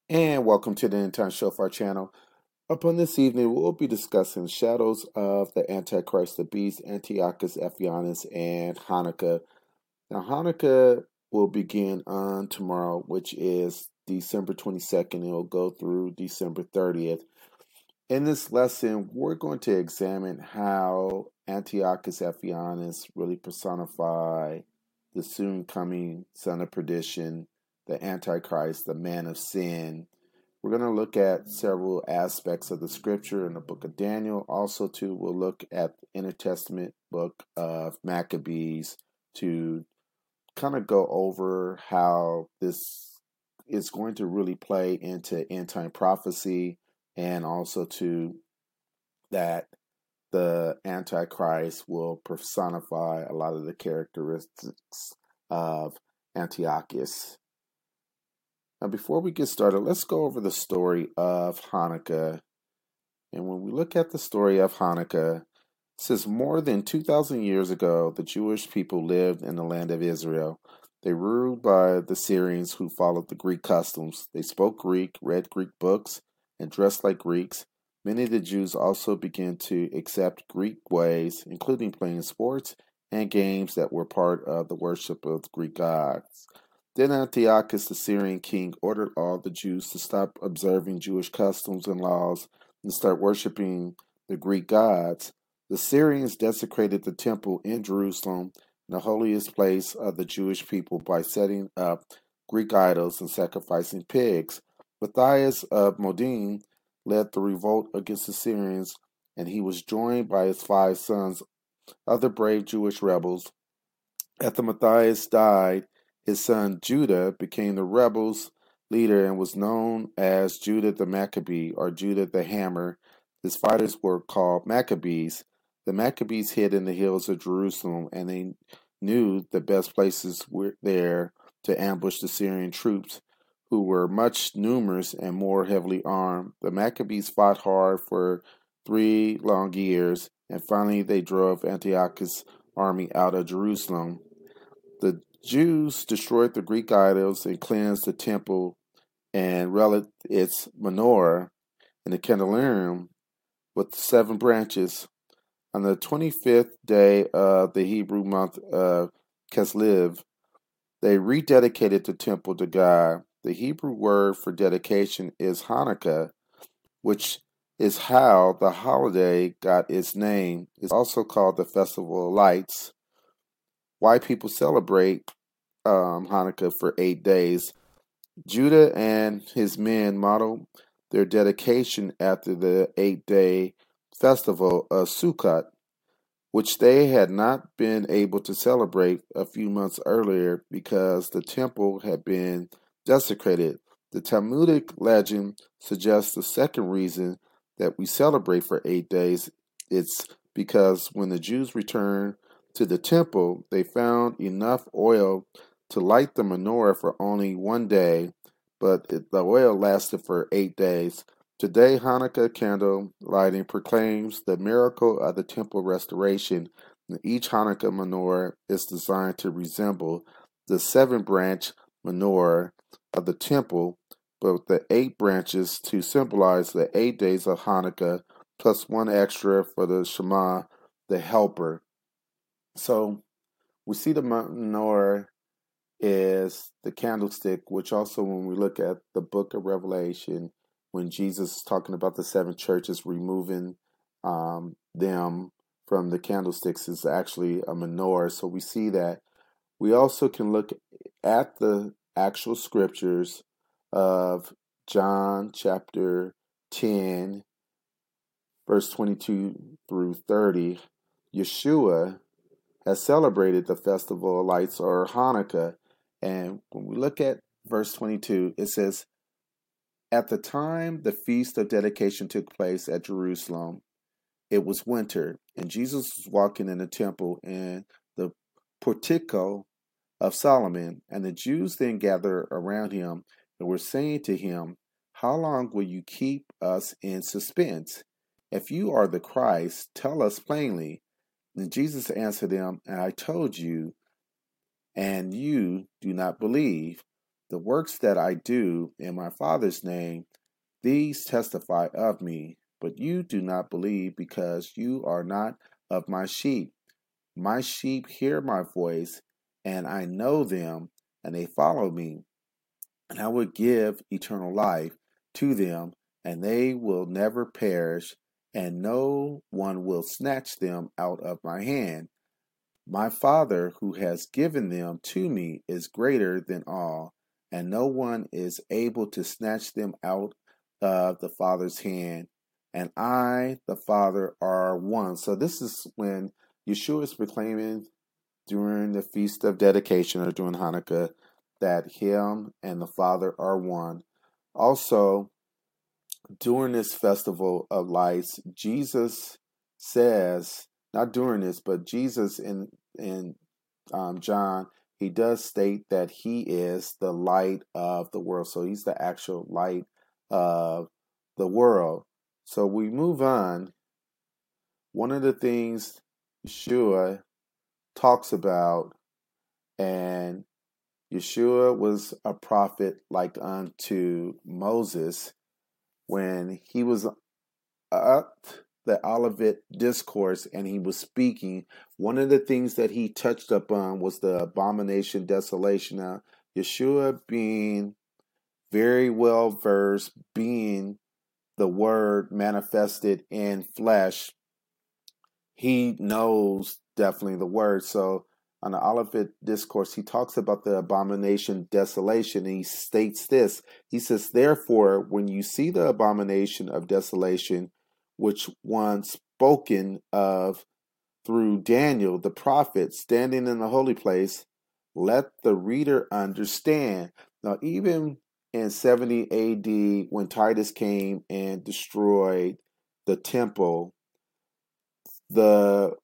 And welcome to the End Time Show for our channel. Upon this evening, we'll be discussing Shadows of the Antichrist, the Beast, Antiochus Epiphanes, and Hanukkah. Now, Hanukkah will begin on tomorrow, which is December 22nd. It will go through December 30th. In this lesson, we're going to examine how Antiochus Epiphanes really personify the soon coming son of perdition, the Antichrist, the man of sin. We're going to look at several aspects of the scripture in the book of Daniel. Also, too, we'll look at the Intertestament book of Maccabees to kind of go over how this is going to really play into end time prophecy, and also to that the Antichrist will personify a lot of the characteristics of Antiochus. Now, before we get started, let's go over the story of Hanukkah. And when we look at the story of Hanukkah, it says more than 2,000 years ago, the Jewish people lived in the land of Israel. They were ruled by the Syrians who followed the Greek customs. They spoke Greek, read Greek books, and dressed like Greeks. Many of the Jews also began to accept Greek ways, including playing sports and games that were part of the worship of the Greek gods. Then Antiochus, the Syrian king, ordered all the Jews to stop observing Jewish customs and laws and start worshiping the Greek gods. The Syrians desecrated the temple in Jerusalem, the holiest place of the Jewish people, by setting up Greek idols and sacrificing pigs. Matthias of Modin led the revolt against the Syrians, and he was joined by his 5 sons, other brave Jewish rebels. After Matthias died, his son Judah became the rebels' leader and was known as Judah the Maccabee or Judah the Hammer. His fighters were called Maccabees. The Maccabees hid in the hills of Jerusalem, and they knew the best places were there to ambush the Syrian troops, who were much numerous and more heavily armed. The Maccabees fought hard for 3 long years, and finally they drove Antiochus' army out of Jerusalem. The Jews destroyed the Greek idols and cleansed the temple and relic its menorah and the candelabrum with 7 branches. On the 25th day of the Hebrew month of Kislev, they rededicated the temple to God. The Hebrew word for dedication is Hanukkah, which is how the holiday got its name. It's also called the Festival of Lights. Why people celebrate Hanukkah for 8 days. Judah and his men modeled their dedication after the 8-day festival of Sukkot, which they had not been able to celebrate a few months earlier because the temple had been desecrated. The Talmudic legend suggests the second reason that we celebrate for 8 days. It's because when the Jews returned to the temple, they found enough oil to light the menorah for only 1 day, but the oil lasted for 8 days. Today, Hanukkah candle lighting proclaims the miracle of the temple restoration. Each Hanukkah menorah is designed to resemble the 7-branch menorah of the temple, but with the 8 branches to symbolize the 8 days of Hanukkah, plus 1 extra for the Shema, the helper. So we see the menorah is the candlestick, which also, when we look at the book of Revelation, when Jesus is talking about the 7 churches, removing them from the candlesticks, is actually a menorah. So we see that. We also can look at the actual scriptures of John chapter 10, verse 22 through 30. Yeshua has celebrated the Festival of Lights, or Hanukkah. And when we look at verse 22, it says, at the time the feast of dedication took place at Jerusalem, it was winter, and Jesus was walking in the temple in the portico of Solomon, and the Jews then gathered around him and were saying to him, how long will you keep us in suspense? If you are the Christ, tell us plainly. And Jesus answered them, and I told you, and you do not believe. The works that I do in my Father's name, these testify of me, but you do not believe because you are not of my sheep. My sheep hear my voice, and I know them, and they follow me. And I will give eternal life to them, and they will never perish, and no one will snatch them out of my hand. My Father, who has given them to me, is greater than all, and no one is able to snatch them out of the Father's hand. And I, the Father, are one. So this is when Yeshua is proclaiming during the Feast of Dedication or during Hanukkah that him and the Father are one. Also, during this festival of lights, Jesus says, not during this, but Jesus in John, he does state that he is the light of the world. So he's the actual light of the world. So we move on. One of the things Yeshua talks about, and Yeshua was a prophet like unto Moses when he was at the Olivet Discourse and he was speaking. One of the things that he touched upon was the abomination desolation. Now, Yeshua being very well versed, being the word manifested in flesh, he knows definitely the word. So on the Olivet Discourse, he talks about the abomination desolation, and he states this. He says, therefore, when you see the abomination of desolation, which one spoken of through Daniel the prophet standing in the holy place, let the reader understand. Now, even in 70 AD, when Titus came and destroyed the temple, the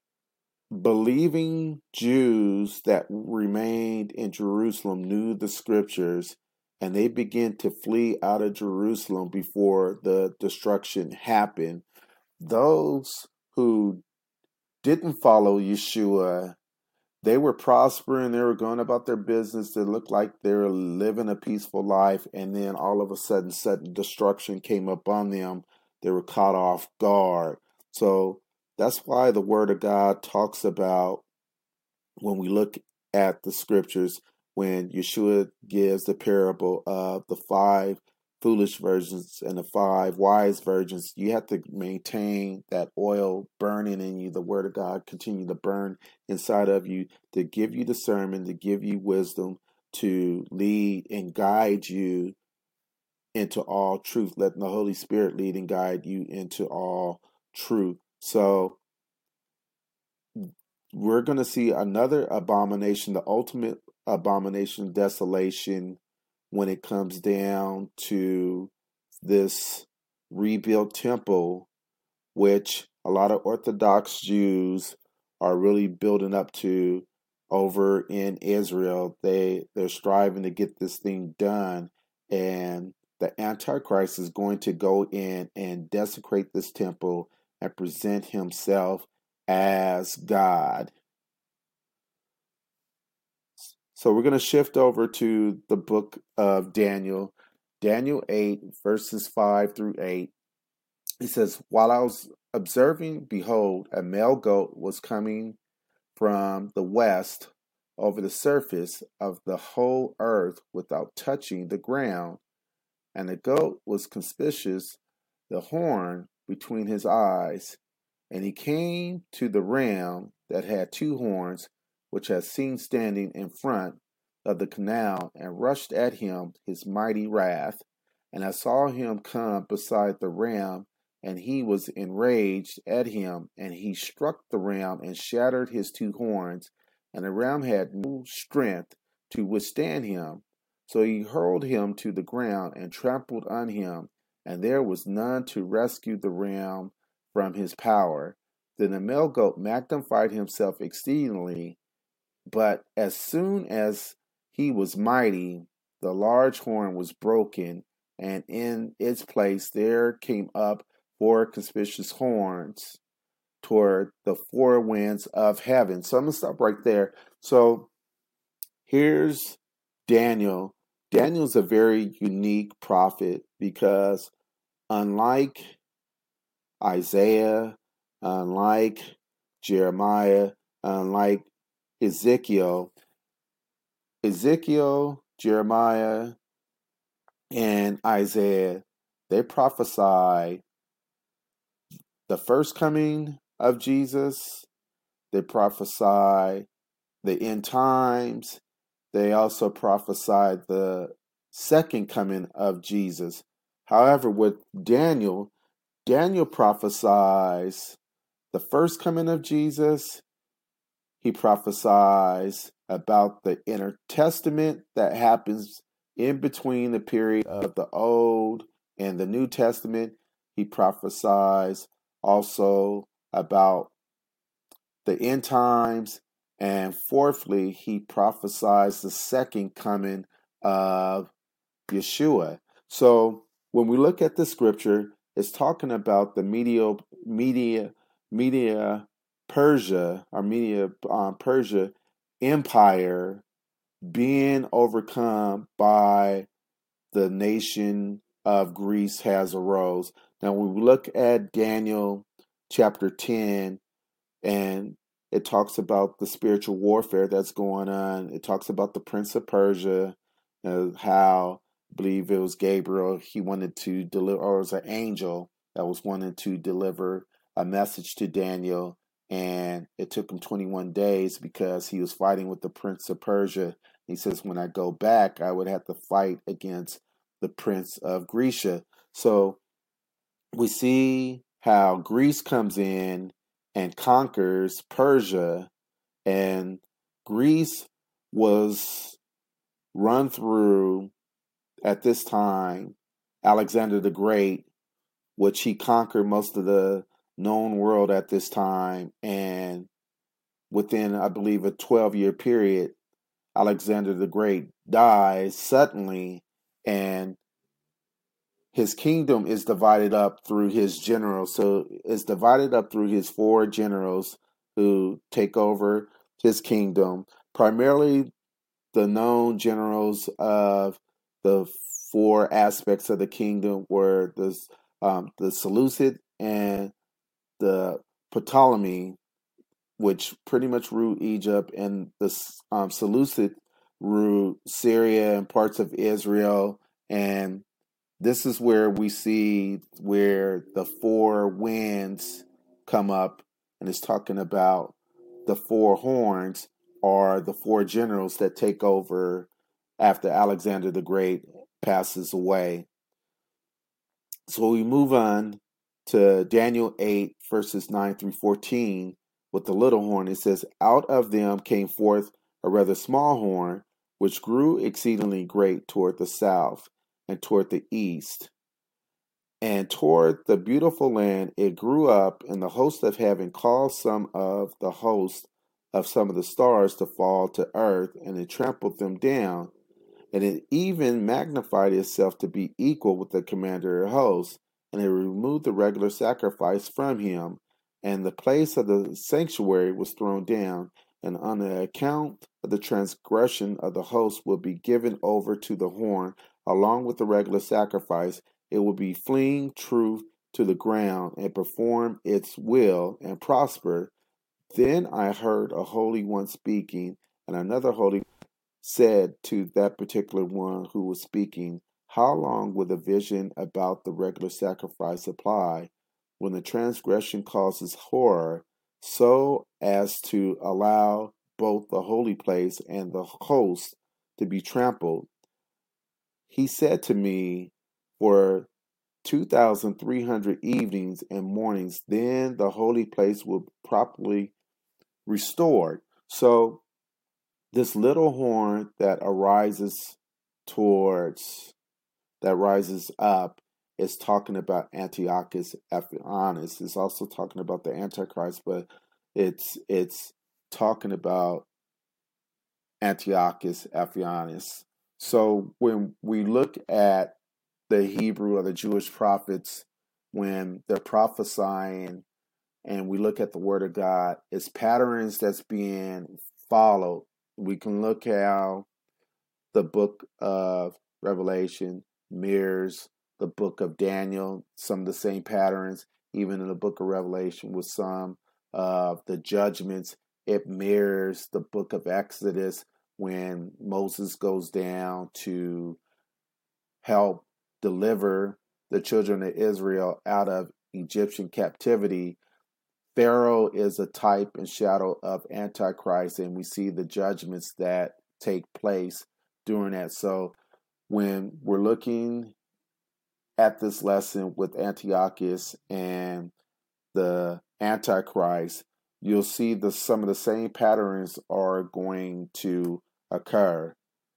believing Jews that remained in Jerusalem knew the scriptures, and they began to flee out of Jerusalem before the destruction happened. Those who didn't follow Yeshua, they were prospering, they were going about their business, they looked like they were living a peaceful life, and then all of a sudden destruction came upon them. They were caught off guard. So that's why the Word of God talks about, when we look at the scriptures, when Yeshua gives the parable of the 5 foolish virgins and the 5 wise virgins, you have to maintain that oil burning in you. The word of God continue to burn inside of you to give you discernment, to give you wisdom, to lead and guide you into all truth. Letting the Holy Spirit lead and guide you into all truth. So we're going to see another abomination, the ultimate abomination, desolation, when it comes down to this rebuilt temple, which a lot of Orthodox Jews are really building up to over in Israel. They're striving to get this thing done, and the Antichrist is going to go in and desecrate this temple and present himself as God. So we're going to shift over to the book of Daniel, Daniel 8, verses 5 through 8. He says, while I was observing, behold, a male goat was coming from the west over the surface of the whole earth without touching the ground. And the goat was conspicuous, the horn between his eyes. And he came to the ram that had 2 horns, which had seen standing in front of the canal, and rushed at him his mighty wrath. And I saw him come beside the ram, and he was enraged at him, and he struck the ram and shattered his 2 horns, and the ram had no strength to withstand him. So he hurled him to the ground and trampled on him, and there was none to rescue the ram from his power. Then the male goat magnified himself exceedingly, but as soon as he was mighty, the large horn was broken, and in its place there came up 4 conspicuous horns toward the 4 winds of heaven. So I'm going to stop right there. So here's Daniel. Daniel's a very unique prophet because unlike Isaiah, unlike Jeremiah, unlike Ezekiel, Jeremiah, and Isaiah, they prophesy the first coming of Jesus. They prophesy the end times. They also prophesy the second coming of Jesus. However, with Daniel, Daniel prophesies the first coming of Jesus. He prophesies about the inner testament that happens in between the period of the Old and the New Testament. He prophesies also about the end times. And fourthly, he prophesies the second coming of Yeshua. So when we look at the scripture, it's talking about the Media Persia empire being overcome by the nation of Greece has arose. Now, when we look at Daniel chapter 10, and it talks about the spiritual warfare that's going on. It talks about the Prince of Persia, how I believe it was Gabriel. He wanted to deliver, or it was an angel that was wanting to deliver a message to Daniel, and it took him 21 days because he was fighting with the Prince of Persia. He says, when I go back, I would have to fight against the Prince of Grecia. So we see how Greece comes in and conquers Persia, and Greece was run through at this time Alexander the Great, which he conquered most of the known world at this time, and within, I believe, a 12-year period, Alexander the Great dies suddenly, and his kingdom is divided up through his generals. So it's divided up through his 4 generals who take over his kingdom. Primarily the known generals of the 4 aspects of the kingdom were the Seleucid and the Ptolemy, which pretty much ruled Egypt, and the Seleucid ruled Syria and parts of Israel. And this is where we see where the 4 winds come up, and it's talking about the 4 horns are the 4 generals that take over after Alexander the Great passes away. So we move on to Daniel 8, verses 9 through 14 with the little horn. It says, out of them came forth a rather small horn, which grew exceedingly great toward the south and toward the east. And toward the beautiful land it grew up, and the host of heaven caused some of the host of some of the stars to fall to earth, and it trampled them down. And it even magnified itself to be equal with the commander of hosts, and it removed the regular sacrifice from him, and the place of the sanctuary was thrown down, and on the account of the transgression of the host will be given over to the horn, along with the regular sacrifice. It will be fleeing truth to the ground and perform its will and prosper. Then I heard a holy one speaking, and another holy said to that particular one who was speaking, how long will the vision about the regular sacrifice apply when the transgression causes horror, so as to allow both the holy place and the host to be trampled? He said to me, for 2,300 evenings and mornings, then the holy place will properly restored. So this little horn that rises up is talking about Antiochus Epiphanes. It's also talking about the Antichrist, but it's talking about Antiochus Epiphanes. So when we look at the Hebrew or the Jewish prophets, when they're prophesying and we look at the Word of God, it's patterns that's being followed. We can look how the book of Revelation mirrors the book of Daniel, some of the same patterns, even in the book of Revelation with some of the judgments. It mirrors the book of Exodus when Moses goes down to help deliver the children of Israel out of Egyptian captivity. Pharaoh is a type and shadow of Antichrist, and we see the judgments that take place during that. So when we're looking at this lesson with Antiochus and the Antichrist, you'll see some of the same patterns are going to occur.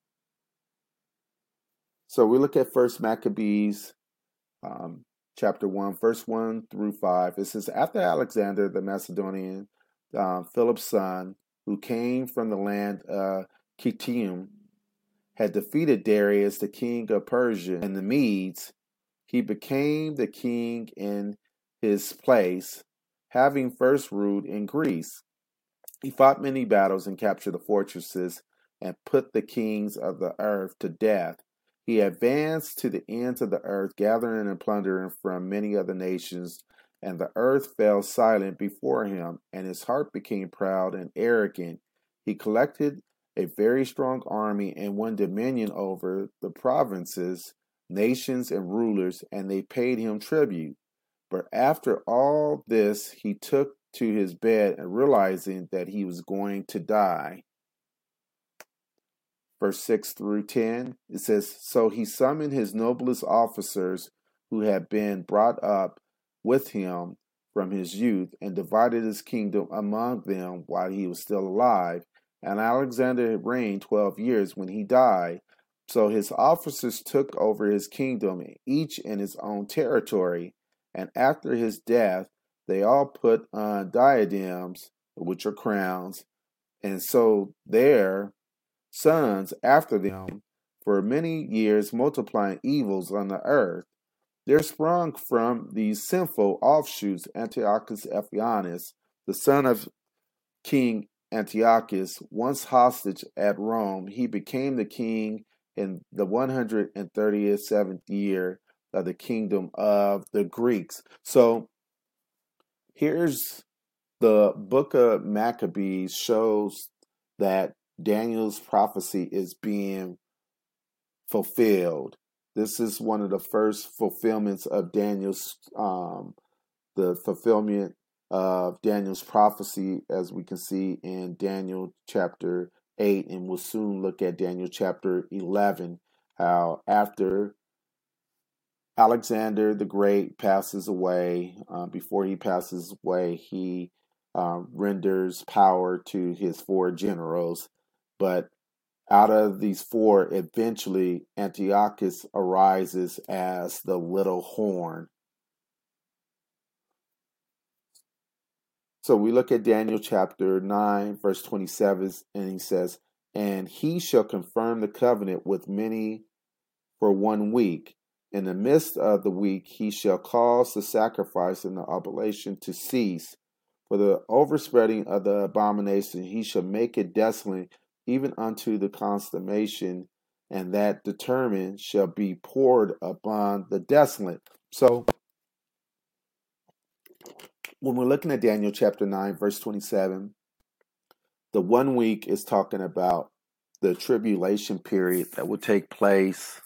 So we look at First Maccabees, chapter 1, verse 1 through 5. It says, after Alexander the Macedonian, Philip's son, who came from the land of Kitim, had defeated Darius, the king of Persia, and the Medes, he became the king in his place, having first ruled in Greece. He fought many battles and captured the fortresses and put the kings of the earth to death. He advanced to the ends of the earth, gathering and plundering from many other nations, and the earth fell silent before him, and his heart became proud and arrogant. He collected a very strong army and won dominion over the provinces, nations, and rulers, and they paid him tribute. But after all this, he took to his bed and realizing that he was going to die. Verse 6 through 10, it says, so he summoned his noblest officers who had been brought up with him from his youth and divided his kingdom among them while he was still alive. And Alexander had reigned 12 years when he died. So his officers took over his kingdom, each in his own territory. And after his death, they all put on diadems, which are crowns, and so their sons after them, for many years multiplying evils on the earth. There sprung from these sinful offshoots Antiochus Epiphanes, the son of King Antiochus, once hostage at Rome. He became the king in the 137th year of the kingdom of the Greeks. So here's the book of Maccabees shows that Daniel's prophecy is being fulfilled. This is one of the first fulfillments of the fulfillment of Daniel's prophecy, as we can see in Daniel chapter 8, and we'll soon look at Daniel chapter 11, how after Alexander the Great passes away, before he passes away, he renders power to his 4 generals. But out of these 4, eventually Antiochus arises as the little horn. So we look at Daniel chapter 9, verse 27, and he says, and he shall confirm the covenant with many for 1 week. In the midst of the week he shall cause the sacrifice and the oblation to cease. For the overspreading of the abomination he shall make it desolate, even unto the consummation, and that determined shall be poured upon the desolate. So when we're looking at Daniel chapter 9, verse 27, the 1 week is talking about the tribulation period that will take place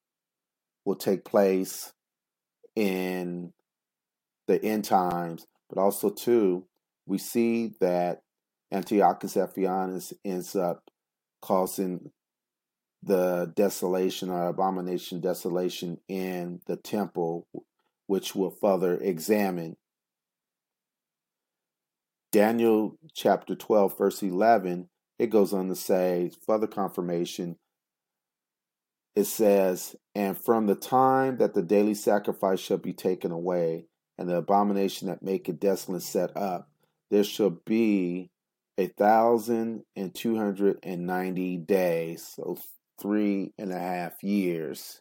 in the end times. But also too, we see that Antiochus Epiphanes ends up causing the desolation or abomination desolation in the temple, which we'll further examine. Daniel chapter 12, verse 11, it goes on to say, further confirmation, it says, and from the time that the daily sacrifice shall be taken away, and the abomination that maketh desolate set up, there shall be 1,290 days, so 3.5 years.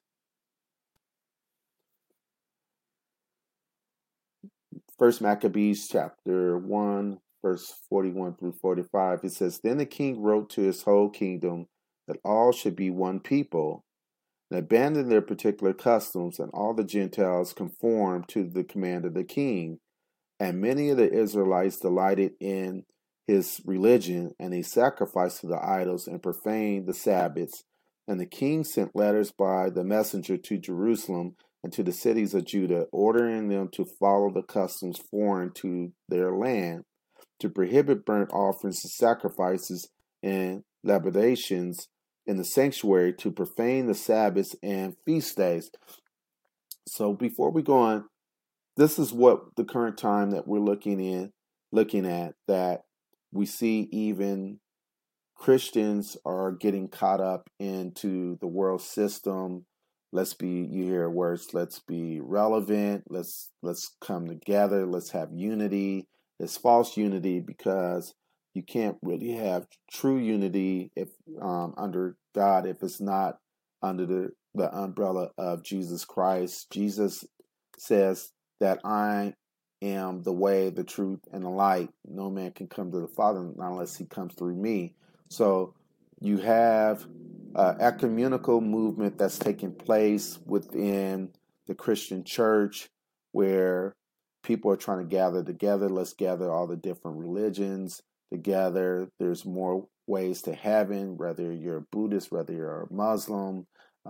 First Maccabees chapter 1, verse 41 through 45, it says, then the king wrote to his whole kingdom that all should be one people, and abandoned their particular customs, and all the Gentiles conformed to the command of the king. And many of the Israelites delighted in his religion, and they sacrificed to the idols and profaned the Sabbaths. And the king sent letters by the messenger to Jerusalem and to the cities of Judah, ordering them to follow the customs foreign to their land, to prohibit burnt offerings and sacrifices and libations in the sanctuary, to profane the Sabbaths and feast days. So before we go on, this is what the current time that we're looking at, that we see even Christians are getting caught up into the world system. You hear words, let's be relevant, let's come together, let's have unity. It's false unity, because you can't really have true unity if under God if it's not under the umbrella of Jesus Christ. Jesus says that I am the way, the truth, and the light. No man can come to the Father unless he comes through me. So you have an ecumenical movement that's taking place within the Christian church, where people are trying to gather together. Let's gather all the different religions together. There's more ways to heaven, whether you're a Buddhist, whether you're a Muslim,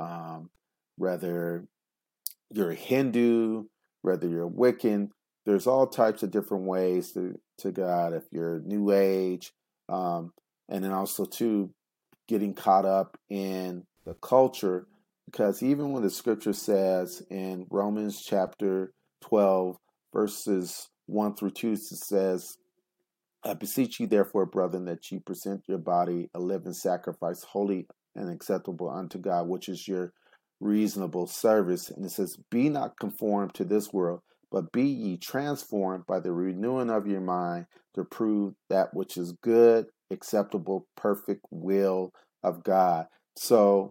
whether you're a Hindu, whether you're a Wiccan. There's all types of different ways to God. If you're New Age, and then also too, getting caught up in the culture, because even when the scripture says in Romans chapter 12, verses 1 through 2, it says, I beseech you, therefore, brethren, that ye present your body a living sacrifice, holy and acceptable unto God, which is your reasonable service. And it says, be not conformed to this world, but be ye transformed by the renewing of your mind, to prove that which is good, acceptable, perfect will of God. So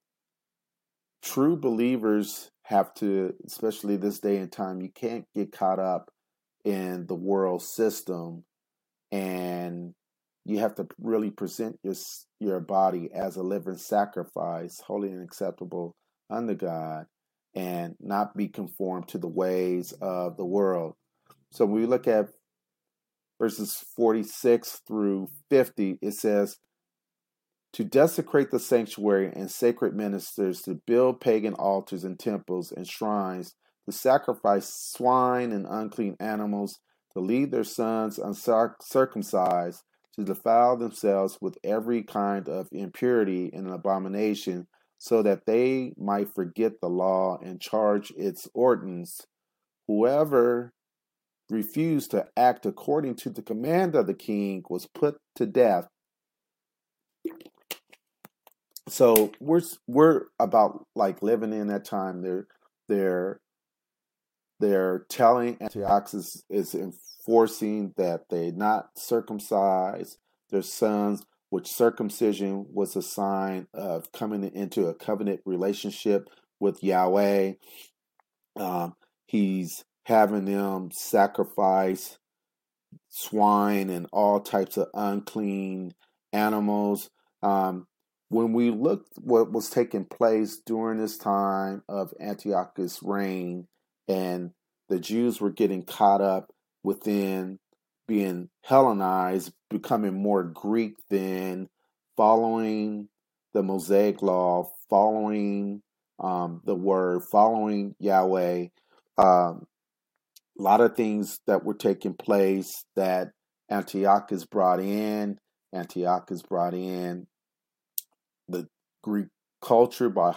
true believers have to, especially this day and time, you can't get caught up in the world system, and you have to really present your body as a living sacrifice, holy and acceptable unto God, and not be conformed to the ways of the world. So when we look at verses 46 through 50, it says, to desecrate the sanctuary and sacred ministers, to build pagan altars and temples and shrines, to sacrifice swine and unclean animals, to lead their sons uncircumcised, to defile themselves with every kind of impurity and abomination, so that they might forget the law and charge its ordinance. Whoever refused to act according to the command of the king was put to death. So we're about like living in that time. They're telling Antiochus is enforcing that they not circumcise their sons, which circumcision was a sign of coming into a covenant relationship with Yahweh. He's having them sacrifice swine and all types of unclean animals. When we looked what was taking place during this time of Antiochus' reign, and the Jews were getting caught up within being Hellenized, becoming more Greek than following the Mosaic law, following the word, following Yahweh. A lot of things that were taking place that Antiochus brought in. Antiochus brought in the Greek culture by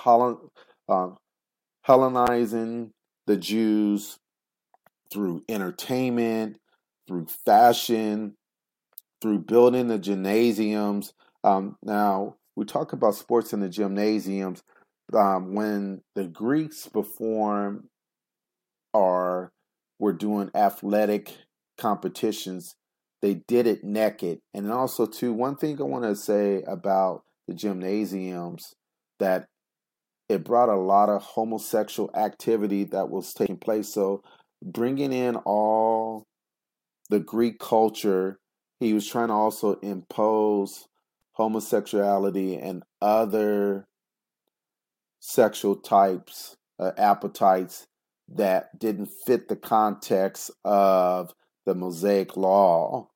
Hellenizing the Jews through entertainment, through fashion, through building the gymnasiums. Now, we talk about sports in the gymnasiums. When the Greeks perform or were doing athletic competitions, they did it naked. And also, too, one thing I want to say about the gymnasiums, that it brought a lot of homosexual activity that was taking place. So bringing in all the Greek culture, he was trying to also impose homosexuality and other sexual types, appetites that didn't fit the context of the Mosaic law.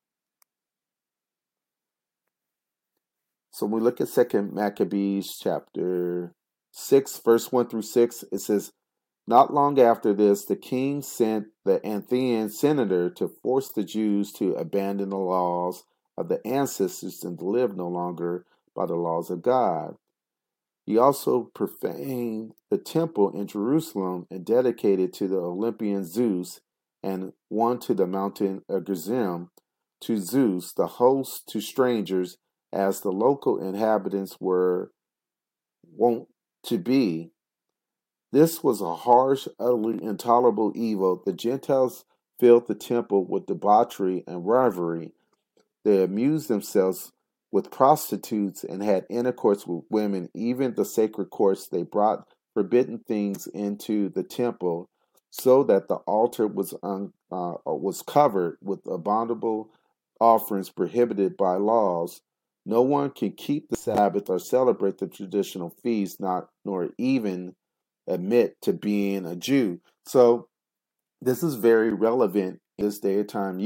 So when we look at 2 Maccabees chapter 6, verse 1 through 6, it says, "Not long after this, the king sent the Athenian senator to force the Jews to abandon the laws of the ancestors and to live no longer by the laws of God. He also profaned the temple in Jerusalem and dedicated to the Olympian Zeus, and one to the mountain of Gerizim, to Zeus, the host to strangers, as the local inhabitants were wont to be. This was a harsh, utterly intolerable evil. The Gentiles filled the temple with debauchery and revelry. They amused themselves with prostitutes and had intercourse with women. Even the sacred courts, they brought forbidden things into the temple, so that the altar was covered with abominable offerings prohibited by laws. No one can keep the Sabbath or celebrate the traditional feast, nor even admit to being a Jew." So this is very relevant in this day of time.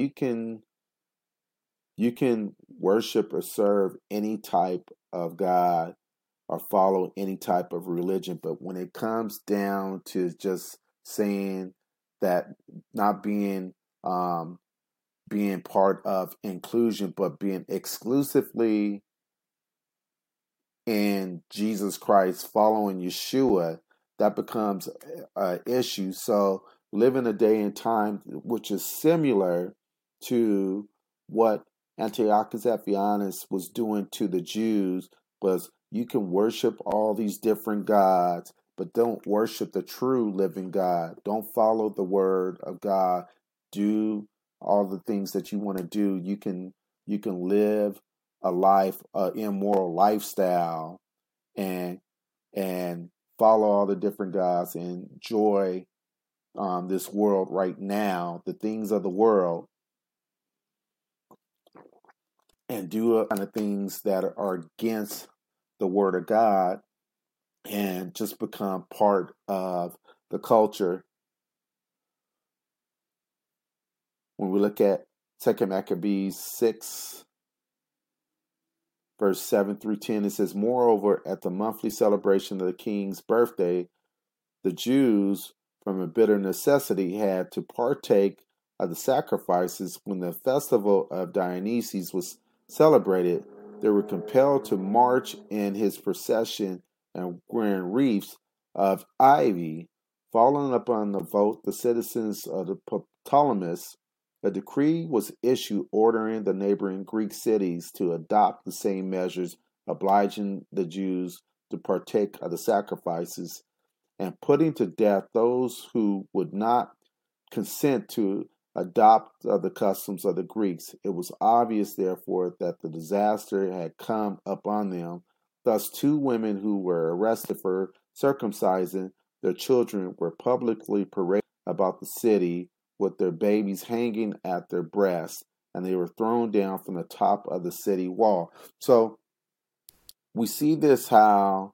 You can worship or serve any type of God or follow any type of religion, but when it comes down to just saying that, not being part of inclusion, but being exclusively in Jesus Christ, following Yeshua, that becomes an issue. So live in a day and time which is similar to what Antiochus Epiphanes was doing to the Jews, was you can worship all these different gods, but don't worship the true living God. Don't follow the word of God. Do all the things that you want to do. You can live a life, immoral lifestyle, and and follow all the different gods and enjoy this world right now, the things of the world, and do kind of things that are against the word of God, and just become part of the culture. When we look at 2 Maccabees 6, verse 7 through 10, it says, "Moreover, at the monthly celebration of the king's birthday, the Jews, from a bitter necessity, had to partake of the sacrifices. When the festival of Dionysus was celebrated, they were compelled to march in his procession and wearing wreaths of ivy. Following upon the vote, the citizens of the Ptolemies, a decree was issued ordering the neighboring Greek cities to adopt the same measures, obliging the Jews to partake of the sacrifices, and putting to death those who would not consent to adopt the customs of the Greeks. It was obvious, therefore, that the disaster had come upon them. Thus, 2 women who were arrested for circumcising their children were publicly paraded about the city with their babies hanging at their breasts, and they were thrown down from the top of the city wall." So we see this, how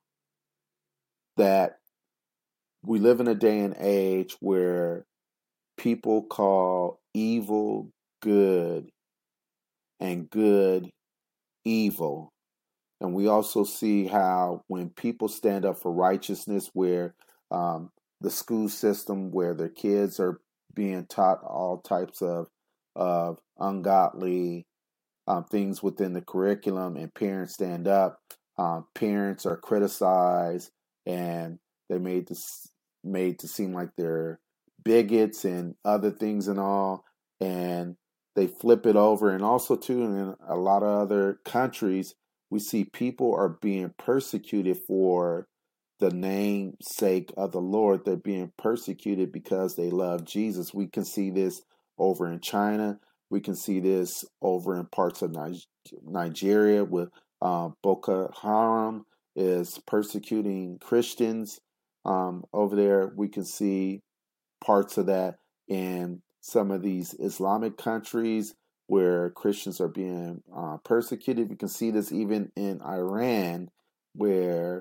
that we live in a day and age where people call evil good and good evil. And we also see how when people stand up for righteousness, where the school system, where their kids are being taught all types of ungodly things within the curriculum, and parents stand up, parents are criticized, and they're made to seem like they're bigots and other things and all, and they flip it over. And also too, in a lot of other countries, we see people are being persecuted for the namesake of the Lord. They're being persecuted because they love Jesus. We can see this over in China. We can see this over in parts of Nigeria, with Boko Haram is persecuting Christians over there. We can see parts of that in some of these Islamic countries where Christians are being persecuted. We can see this even in Iran, where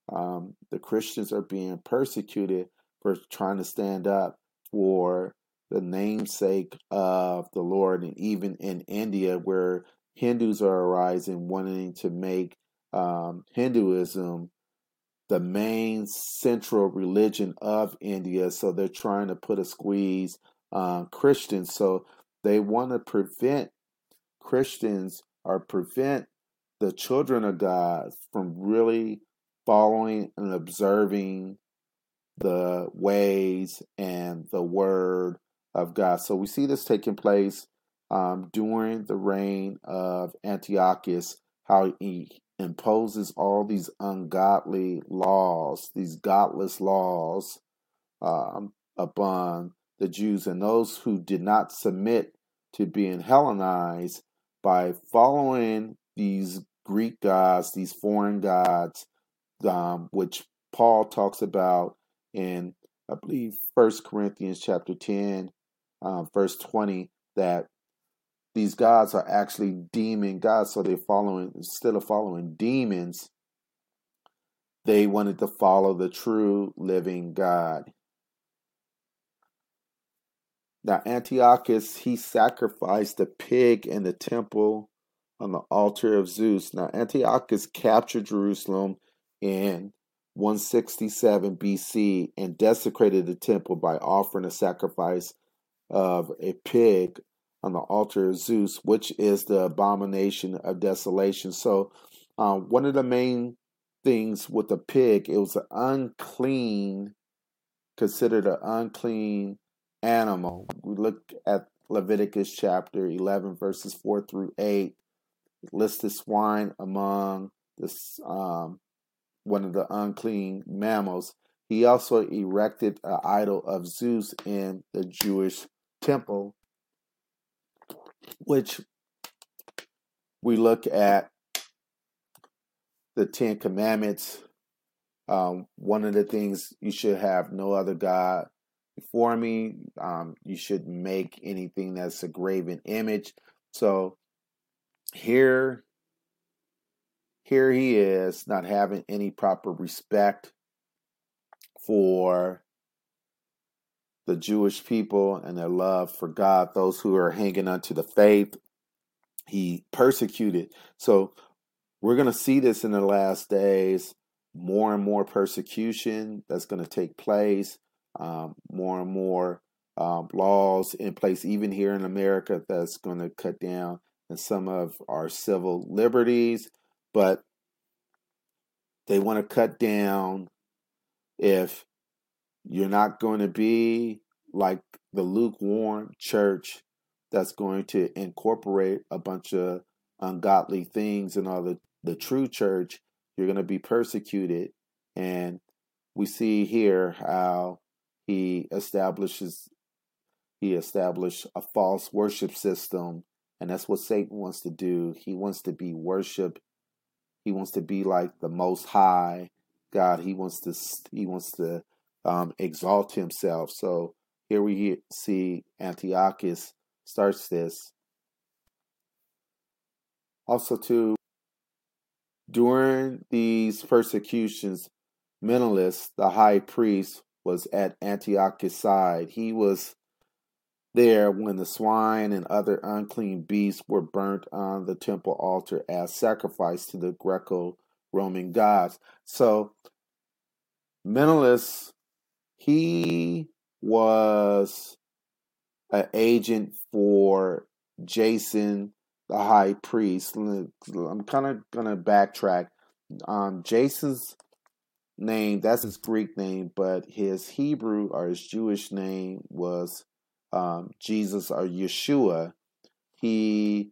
The Christians are being persecuted for trying to stand up for the namesake of the Lord, and even in India, where Hindus are arising, wanting to make Hinduism the main central religion of India. So they're trying to put a squeeze on Christians. So they want to prevent Christians or prevent the children of God from really following and observing the ways and the word of God. So we see this taking place during the reign of Antiochus, how he imposes all these ungodly laws, these godless laws upon the Jews, and those who did not submit to being Hellenized by following these Greek gods, these foreign gods, which Paul talks about in, I believe, 1 Corinthians chapter 10, verse 20, that these gods are actually demon gods. So they're following, instead of following demons, they wanted to follow the true living God. Now, Antiochus, he sacrificed a pig in the temple on the altar of Zeus. Now, Antiochus captured Jerusalem in 167 BC and desecrated the temple by offering a sacrifice of a pig on the altar of Zeus, which is the abomination of desolation. So, one of the main things with the pig, it was an unclean, considered an unclean animal. We look at Leviticus chapter 11, verses 4 through 8. It lists the swine among this one of the unclean mammals. He also erected an idol of Zeus in the Jewish temple, which we look at the Ten Commandments. One of the things, you should have no other God before me. You shouldn't make anything that's a graven image. So here he is, not having any proper respect for the Jewish people and their love for God, those who are hanging onto the faith. He persecuted. So we're going to see this in the last days, more and more persecution that's going to take place, more and more laws in place, even here in America, that's going to cut down on some of our civil liberties. But they want to cut down if you're not going to be like the lukewarm church that's going to incorporate a bunch of ungodly things and all the true church. You're going to be persecuted. And we see here how he established a false worship system, and that's what Satan wants to do. He wants to be worshiped. He wants to be like the Most High God. He wants to exalt himself. So here we see Antiochus starts this. Also, too, during these persecutions, Menelaus, the high priest, was at Antiochus' side. He was there when the swine and other unclean beasts were burnt on the temple altar as sacrifice to the Greco-Roman gods. So Menelaus, he was an agent for Jason, the high priest. I'm kind of going to backtrack. Jason's name, that's his Greek name, but his Hebrew or his Jewish name was Jesus or Yeshua. He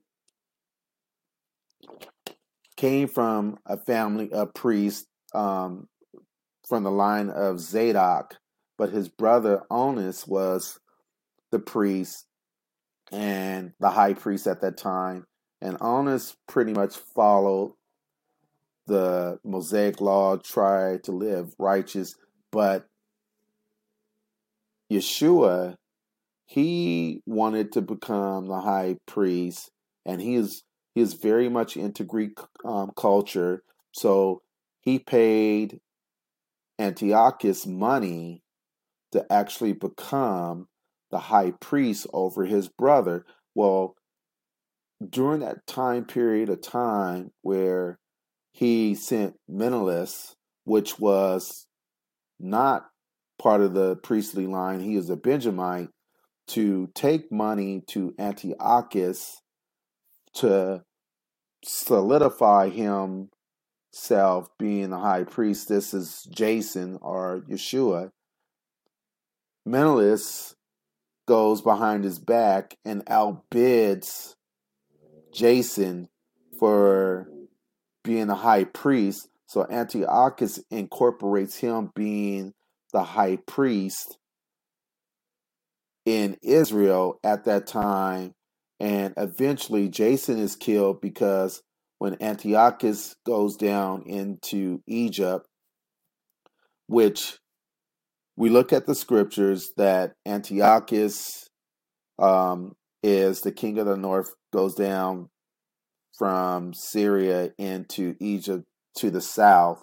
came from a family of priests from the line of Zadok, but his brother Onus was the priest and the high priest at that time. And Onus pretty much followed the Mosaic law, tried to live righteous, but Yeshua, he wanted to become the high priest, and he is very much into Greek culture. So he paid Antiochus money to actually become the high priest over his brother. Well, during that time period of time where he sent Menelaus, which was not part of the priestly line, he is a Benjamite, to take money to Antiochus to solidify himself being the high priest. This is Jason or Yeshua. Menelaus goes behind his back and outbids Jason for being a high priest. So Antiochus incorporates him being the high priest in Israel at that time. And eventually Jason is killed because when Antiochus goes down into Egypt, which we look at the scriptures that Antiochus is the king of the north, goes down from Syria into Egypt to the south.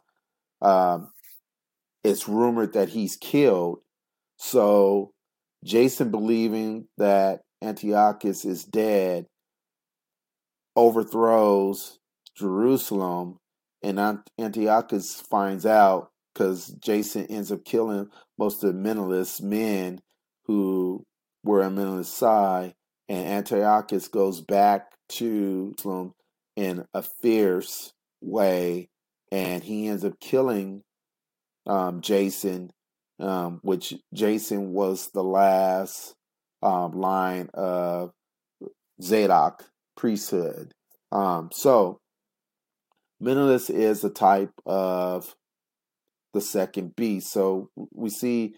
It's rumored that he's killed. So Jason, believing that Antiochus is dead, overthrows Jerusalem, and Antiochus finds out because Jason ends up killing most of Menelaus' men who were on Menelaus' side, and Antiochus goes back to Jerusalem in a fierce way, and he ends up killing Jason, which Jason was the last line of Zadok priesthood. So Menelaus is a type of the second beast. So we see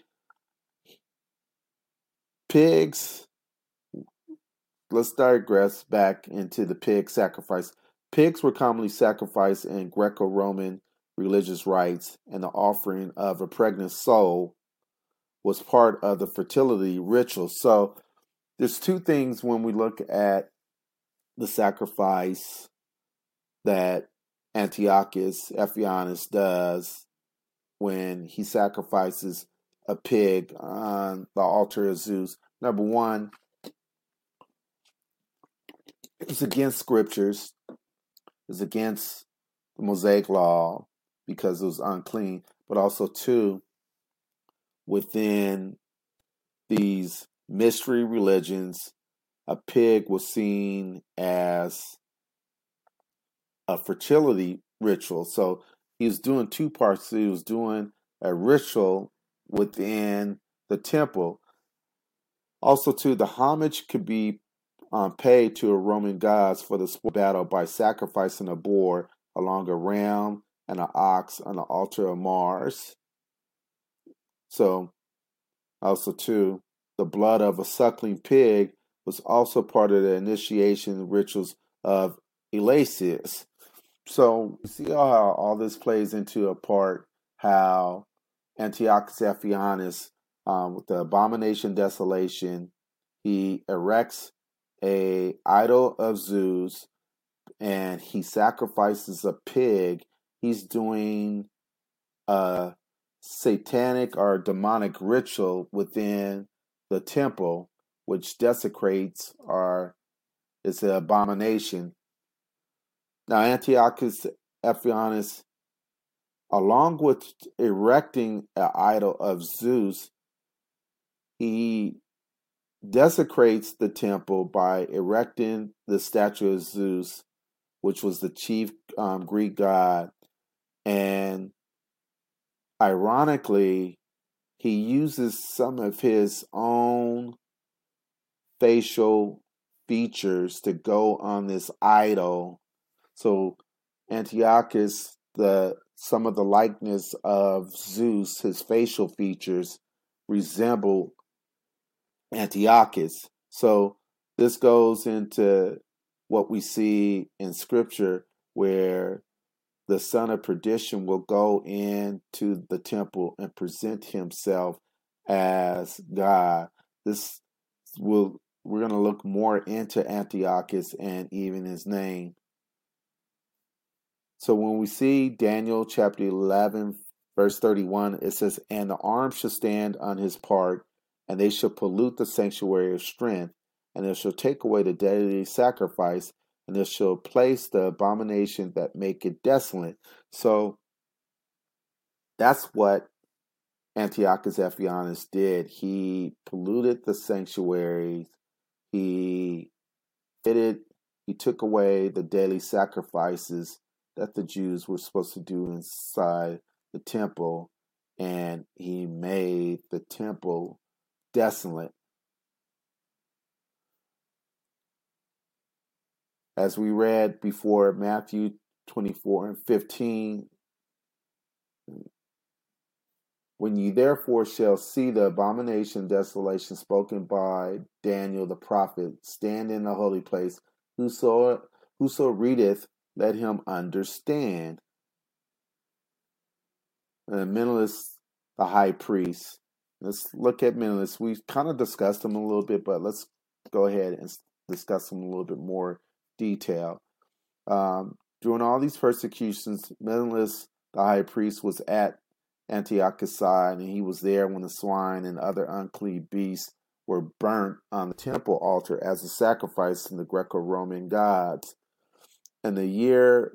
pigs. Let's digress back into the pig sacrifice. Pigs were commonly sacrificed in Greco-Roman religious rites, and the offering of a pregnant soul was part of the fertility ritual. So there's two things when we look at the sacrifice that Antiochus Epiphanes does when he sacrifices a pig on the altar of Zeus. Number one, it's against scriptures, it's against the Mosaic law because it was unclean, but also two, within these mystery religions, a pig was seen as a fertility ritual. So he was doing two parts. He was doing a ritual within the temple. Also, too, the homage could be paid to a Roman gods for the sport battle by sacrificing a boar along a ram and an ox on the altar of Mars. So, also, too, the blood of a suckling pig was also part of the initiation rituals of Eleusis. So, you see how all this plays into a part, how Antiochus Epiphanes, with the abomination desolation, he erects a idol of Zeus and he sacrifices a pig. He's doing a satanic or demonic ritual within the temple, which desecrates or is an abomination. Now, Antiochus Epiphanes, along with erecting an idol of Zeus, he desecrates the temple by erecting the statue of Zeus, which was the chief Greek god. And ironically, he uses some of his own facial features to go on this idol. So Antiochus, some of the likeness of Zeus, his facial features resemble Antiochus. So this goes into what we see in scripture where the son of perdition will go into the temple and present himself as God. We're going to look more into Antiochus and even his name. So when we see Daniel chapter 11, verse 31, it says, "And the arm shall stand on his part, and they shall pollute the sanctuary of strength, and they shall take away the daily sacrifice, and they shall place the abomination that make it desolate." So that's what Antiochus Epiphanes did. He polluted the sanctuaries. He did He took away the daily sacrifices that the Jews were supposed to do inside the temple, and he made the temple desolate. As we read before, Matthew 24 and 15, "When ye therefore shall see the abomination desolation spoken by Daniel the prophet stand in the holy place, whoso readeth, let him understand." And Menelaus, the high priest. Let's look at Menelaus. We've kind of discussed him a little bit, but let's go ahead and discuss him in a little bit more detail. During all these persecutions, Menelaus, the high priest, was at Antiochus' side, and he was there when the swine and other unclean beasts were burnt on the temple altar as a sacrifice to the Greco-Roman gods. In the year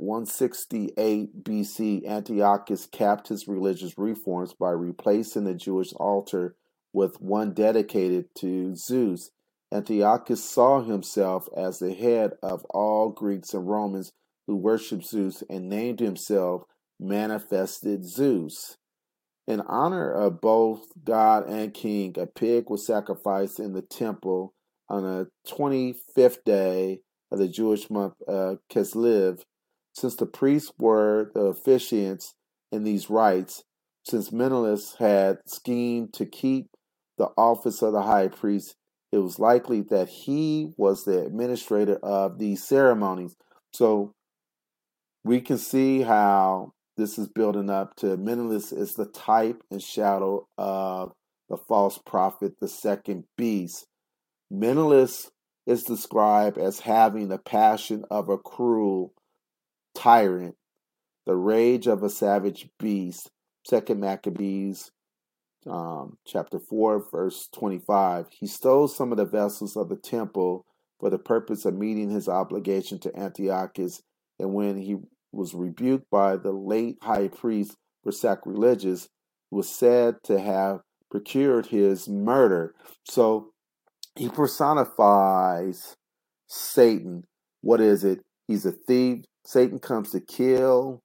168 BC, Antiochus capped his religious reforms by replacing the Jewish altar with one dedicated to Zeus. Antiochus saw himself as the head of all Greeks and Romans who worshiped Zeus and named himself Manifested Zeus. In honor of both God and king, a pig was sacrificed in the temple on the 25th day of the Jewish month Kislev. Since the priests were the officiants in these rites, since Menelaus had schemed to keep the office of the high priest, it was likely that he was the administrator of these ceremonies. So we can see how this is building up to Menelaus is the type and shadow of the false prophet, the second beast. Menelaus is described as having the passion of a cruel tyrant, the rage of a savage beast. Second Maccabees chapter 4, verse 25. He stole some of the vessels of the temple for the purpose of meeting his obligation to Antiochus, and when he was rebuked by the late high priest for sacrilegious, was said to have procured his murder. So he personifies Satan. What is it? He's a thief. Satan comes to kill,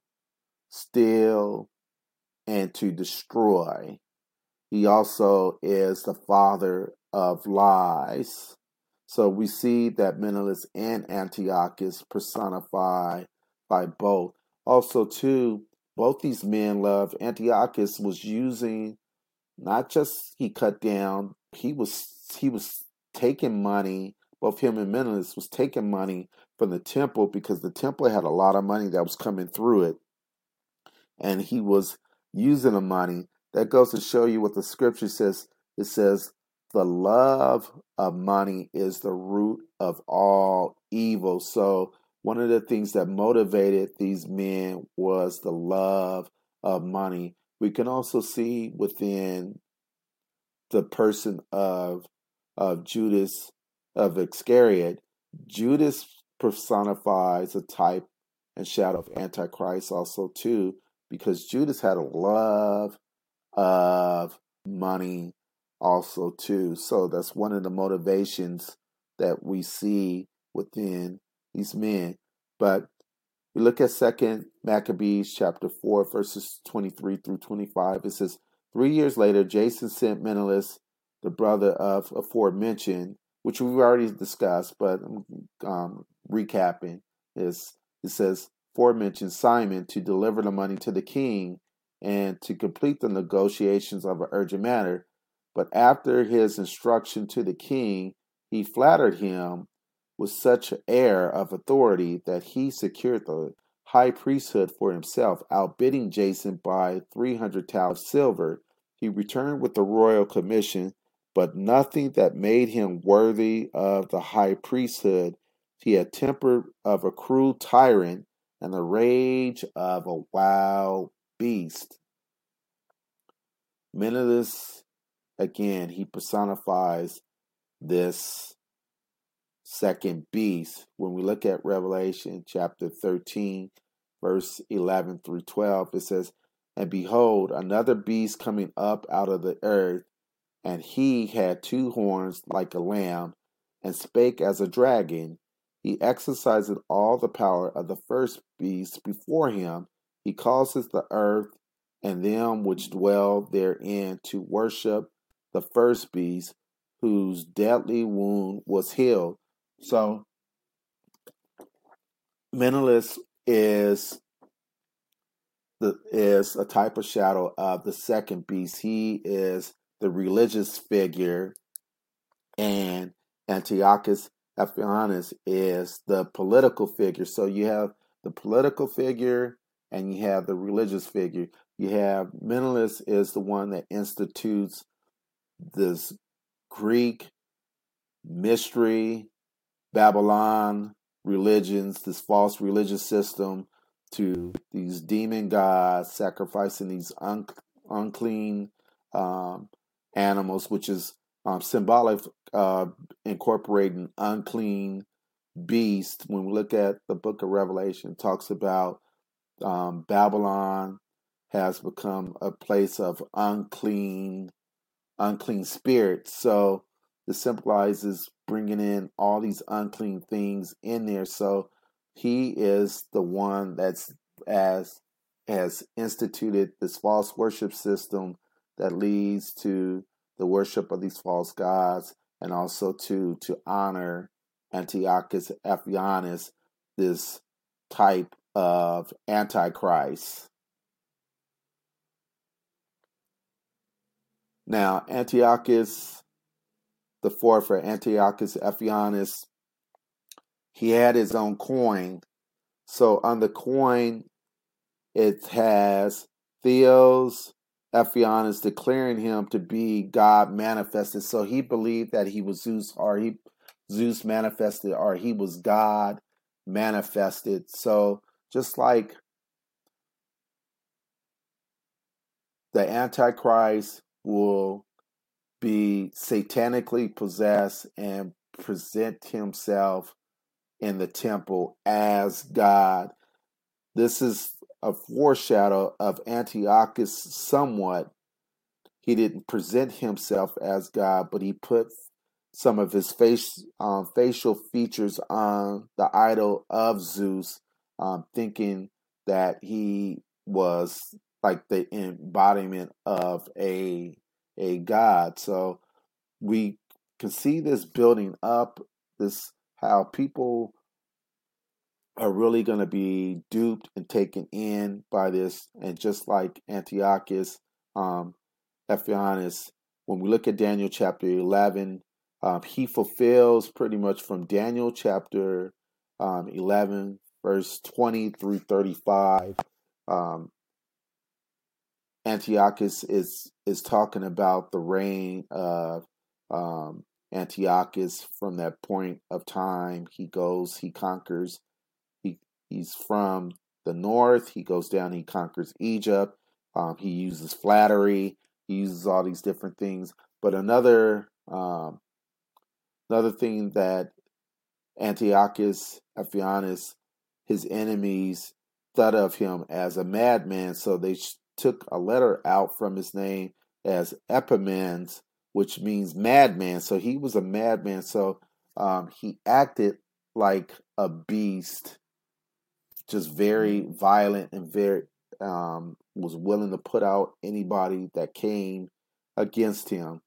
steal, and to destroy. He also is the father of lies. So we see that Menelaus and Antiochus personify by both. Also, too, both these men love. Antiochus was using, not just he cut down, he was taking money. Both him and Menelaus was taking money from the temple because the temple had a lot of money that was coming through it, and he was using the money. That goes to show you what the scripture says. It says, "The love of money is the root of all evil." So one of the things that motivated these men was the love of money. We can also see within the person of Judas of Iscariot. Judas personifies a type and shadow of Antichrist also too, because Judas had a love of money also too. So that's one of the motivations that we see within these men. But we look at 2 Maccabees chapter 4, verses 23 through 25. It says, 3 years later, Jason sent Menelaus, the brother of aforementioned, which we've already discussed, but recapping, it says, aforementioned Simon, to deliver the money to the king and to complete the negotiations of an urgent matter. But after his instruction to the king, he flattered him with such an air of authority that he secured the high priesthood for himself, outbidding Jason by 300 talents silver. He returned with the royal commission, but nothing that made him worthy of the high priesthood. He had temper of a cruel tyrant and the rage of a wild beast. Menelaus, again, he personifies this second beast. When we look at Revelation chapter 13, verse 11 through 12, it says, "And behold, another beast coming up out of the earth, and he had two horns like a lamb, and spake as a dragon. He exerciseth all the power of the first beast before him. He causeth the earth and them which dwell therein to worship the first beast, whose deadly wound was healed." So Menelaus is a type of shadow of the second beast. He is the religious figure, and Antiochus Epiphanes is the political figure. So you have the political figure and you have the religious figure. You have Menelaus is the one that institutes this Greek mystery, Babylon religions, this false religious system to these demon gods, sacrificing these unclean animals, which is symbolic, incorporating unclean beast. When we look at the book of Revelation, it talks about Babylon has become a place of unclean spirits. So it symbolizes bringing in all these unclean things in there. So he is the one that's has instituted this false worship system that leads to the worship of these false gods, and also to honor Antiochus Epiphanes, this type of antichrist. Now, Antiochus the fourth, or Antiochus Epiphanes, he had his own coin. So on the coin, it has Theos Epiphanes declaring him to be God manifested. So he believed that he was Zeus, or Zeus manifested, or he was God manifested. So just like the Antichrist will be satanically possessed and present himself in the temple as God. This is a foreshadow of Antiochus somewhat. He didn't present himself as God, but he put some of his facial features on the idol of Zeus, thinking that he was like the embodiment of a god. So we can see this building up, this how people are really going to be duped and taken in by this. And just like Antiochus Epiphanes, when we look at Daniel chapter 11, he fulfills pretty much from Daniel chapter 11, verse 20 through 35. Antiochus is talking about the reign of Antiochus. From that point of time, he conquers. He's from the north. He goes down. He conquers Egypt. He uses flattery. He uses all these different things. But another thing that Antiochus Epiphanes, his enemies, thought of him as a madman. So they took a letter out from his name as Epimens, which means madman. So he was a madman. So he acted like a beast, just very violent, and very was willing to put out anybody that came against him.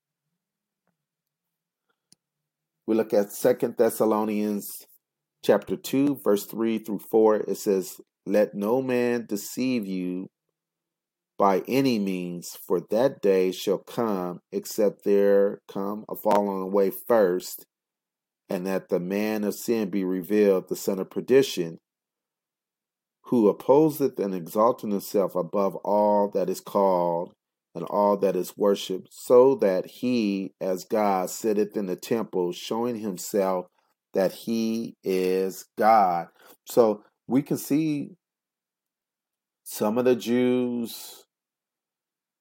We look at 2 Thessalonians chapter 2, verse 3 through 4. It says, "Let no man deceive you by any means, for that day shall come, except there come a falling away first, and that the man of sin be revealed, the son of perdition, who opposeth and exalteth himself above all that is called and all that is worshipped, so that he, as God, sitteth in the temple, showing himself that he is God." So we can see some of the Jews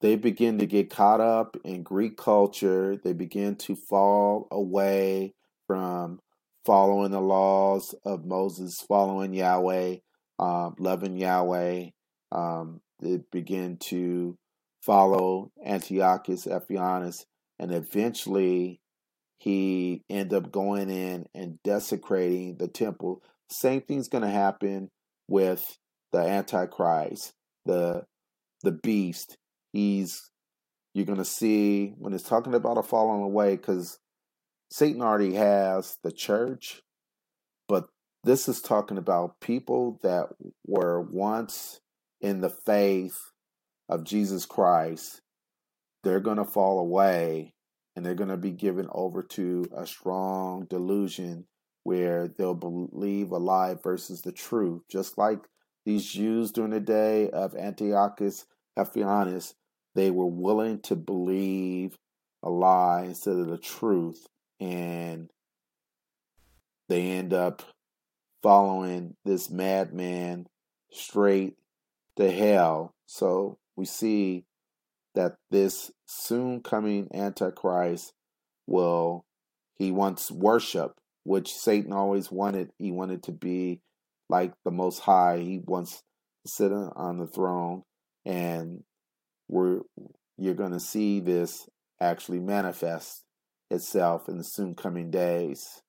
they begin to get caught up in Greek culture. They begin to fall away from following the laws of Moses, following Yahweh, loving Yahweh. They begin to follow Antiochus Epiphanes, and eventually he end up going in and desecrating the temple. Same thing's going to happen with the Antichrist, the beast. You're going to see when it's talking about a falling away, because Satan already has the church, but this is talking about people that were once in the faith of Jesus Christ. They're going to fall away, and they're going to be given over to a strong delusion where they'll believe a lie versus the truth. Just like these Jews during the day of Antiochus Epiphanes, they were willing to believe a lie instead of the truth, and they end up following this madman straight to hell. So we see that this soon coming Antichrist he wants worship, which Satan always wanted. He wanted to be like the Most High. He wants to sit on the throne, and you're going to see this actually manifest itself in the soon coming days.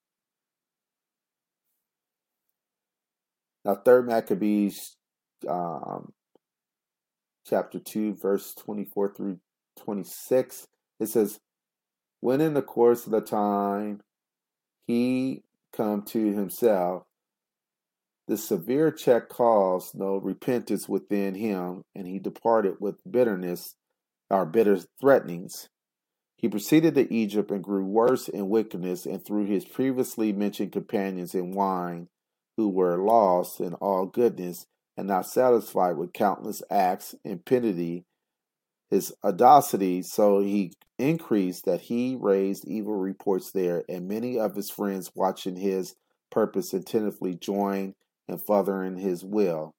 Now, 3rd Maccabees, chapter 2, verse 24 through 26, it says, when in the course of the time he come to himself, the severe check caused no repentance within him, and he departed with bitter threatenings. He proceeded to Egypt and grew worse in wickedness, and through his previously mentioned companions in wine, who were lost in all goodness, and not satisfied with countless acts and impiety, his audacity so he increased that he raised evil reports there, and many of his friends watching his purpose attentively joined in furthering his will.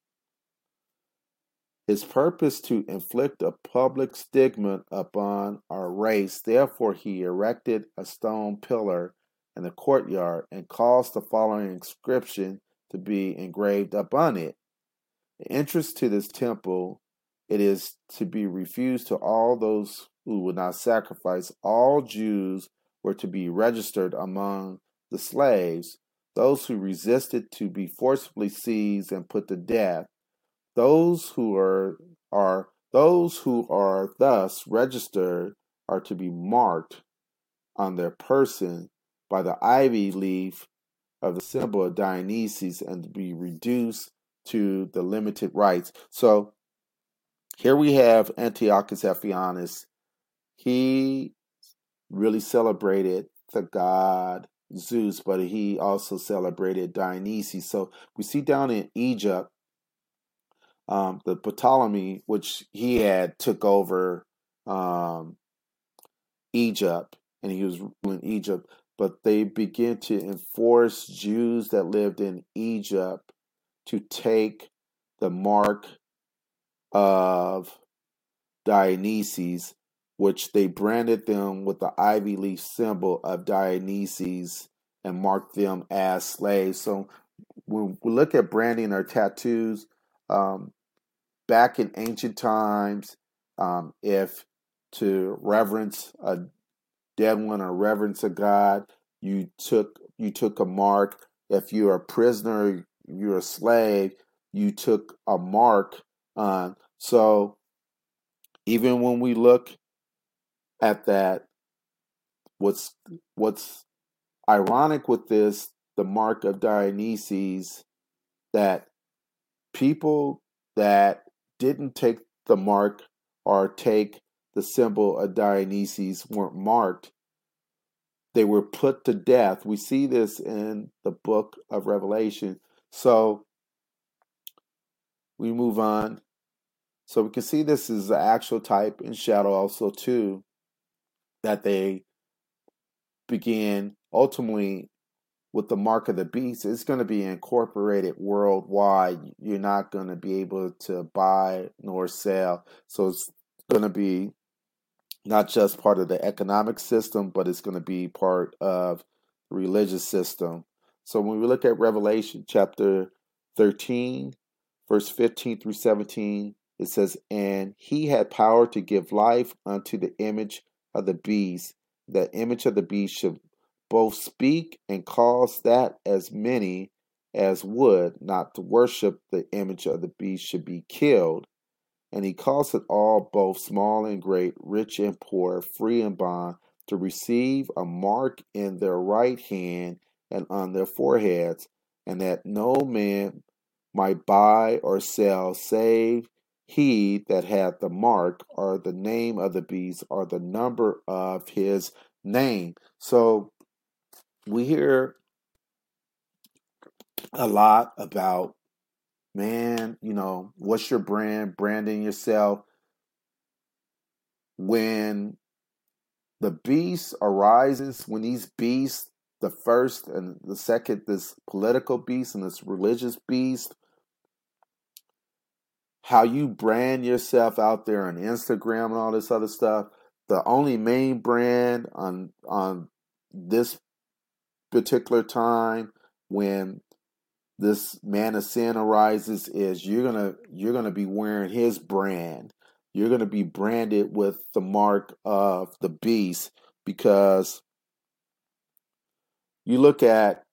His purpose to inflict a public stigma upon our race, therefore he erected a stone pillar in the courtyard and caused the following inscription to be engraved upon it. The entrance to this temple, it is to be refused to all those who would not sacrifice. All Jews were to be registered among the slaves. Those who resisted to be forcibly seized and put to death. Those who are thus registered are to be marked on their person by the ivy leaf of the symbol of Dionysus and to be reduced to the limited rites. So here we have Antiochus Epiphanes. He really celebrated the god Zeus, but he also celebrated Dionysus. So we see down in Egypt, the Ptolemy, which he had took over Egypt, and he was ruling Egypt, but they began to enforce Jews that lived in Egypt to take the mark of Dionysus, which they branded them with the ivy leaf symbol of Dionysus and marked them as slaves. So when we look at branding or tattoos, back in ancient times, if to reverence a dead one or reverence a god, you took a mark. If you're a prisoner, you're a slave, you took a mark on. So even when we look at that, what's ironic with this, the mark of Dionysus, that people that didn't take the mark or take the symbol of Dionysus weren't marked. They were put to death. We see this in the book of Revelation. So we move on. So we can see this is the actual type and shadow also too, that they began ultimately with the mark of the beast. It's going to be incorporated worldwide. You're not going to be able to buy nor sell. So going to be not just part of the economic system, but it's going to be part of the religious system. So when we look at Revelation chapter 13, verse 15 through 17, it says, "And he had power to give life unto the image of the beast. That image of the beast should both speak and cause that as many as would not to worship the image of the beast should be killed. And he causeth all, both small and great, rich and poor, free and bond, to receive a mark in their right hand and on their foreheads, and that no man might buy or sell, save he that hath the mark, or the name of the beast, or the number of his name." So we hear a lot about, man, what's your brand, branding yourself. When the beast arises, when these beasts, the first and the second, this political beast and this religious beast, how you brand yourself out there on Instagram and all this other stuff, the only main brand on this particular time when this man of sin arises is you're gonna be wearing his brand. You're gonna be branded with the mark of the beast, because you look at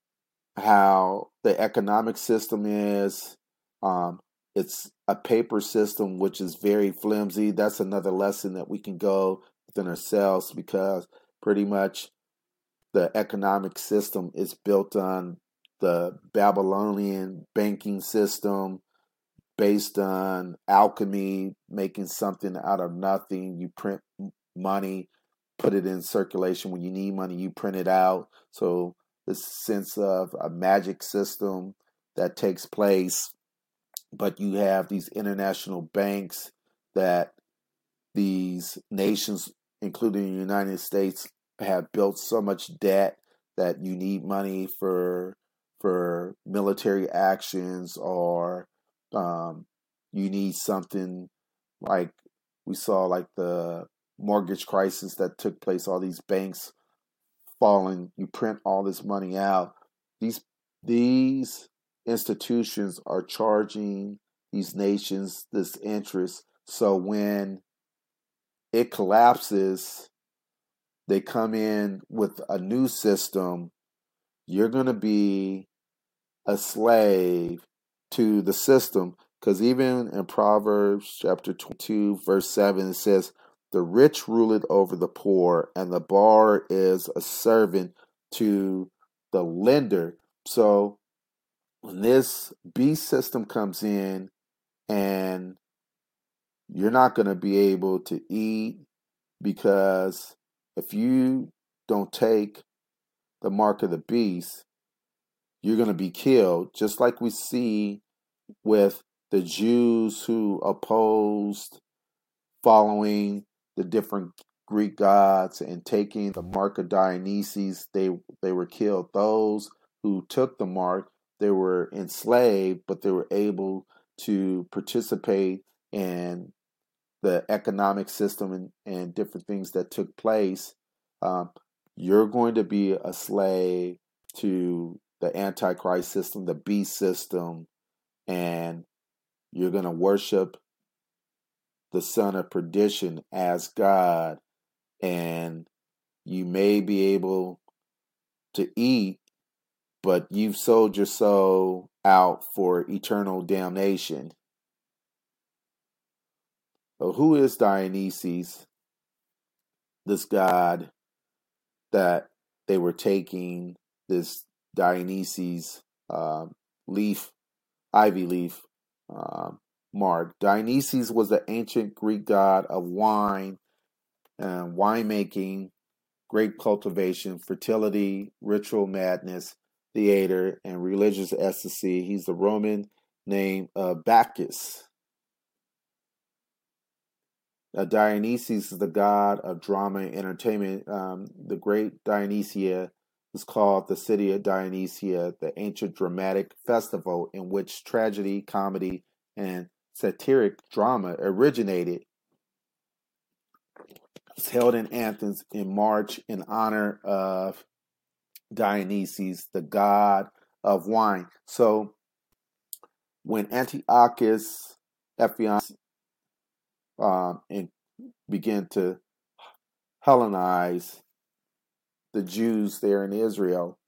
how the economic system is. Um, it's a paper system which is very flimsy. That's another lesson that we can go within ourselves, because pretty much the economic system is built on the Babylonian banking system, based on alchemy, making something out of nothing. You print money, put it in circulation. When you need money, you print it out. So this sense of a magic system that takes place, but you have these international banks that these nations, including the United States, have built so much debt that you need money for military actions, or um, you need something like we saw, like the mortgage crisis that took place. All these banks falling, you print all this money out. These institutions are charging these nations this interest. So when it collapses, they come in with a new system. You're going to be a slave to the system. Because even in Proverbs chapter 22, verse 7, it says, "The rich ruleth over the poor, and the borrower is a servant to the lender." So when this beast system comes in, and you're not going to be able to eat, because if you don't take the mark of the beast, you're going to be killed, just like we see with the Jews who opposed following the different Greek gods and taking the mark of Dionysus. They were killed. Those who took the mark, they were enslaved, but they were able to participate in the economic system, and different things that took place. Um, you're going to be a slave to the Antichrist system, the beast system, and you're going to worship the son of perdition as God, and you may be able to eat, but you've sold your soul out for eternal damnation. So who is Dionysus, this god that they were taking this Dionysus leaf, ivy leaf mark? Dionysus was the ancient Greek god of wine and winemaking, grape cultivation, fertility, ritual madness, theater, and religious ecstasy. He's the Roman name of Bacchus. Dionysus is the god of drama and entertainment. The great Dionysia is called the city of Dionysia, the ancient dramatic festival in which tragedy, comedy, and satiric drama originated. It's held in Athens in March in honor of Dionysus, the god of wine. So when Antiochus Epiphanes and began to Hellenize the Jews there in Israel,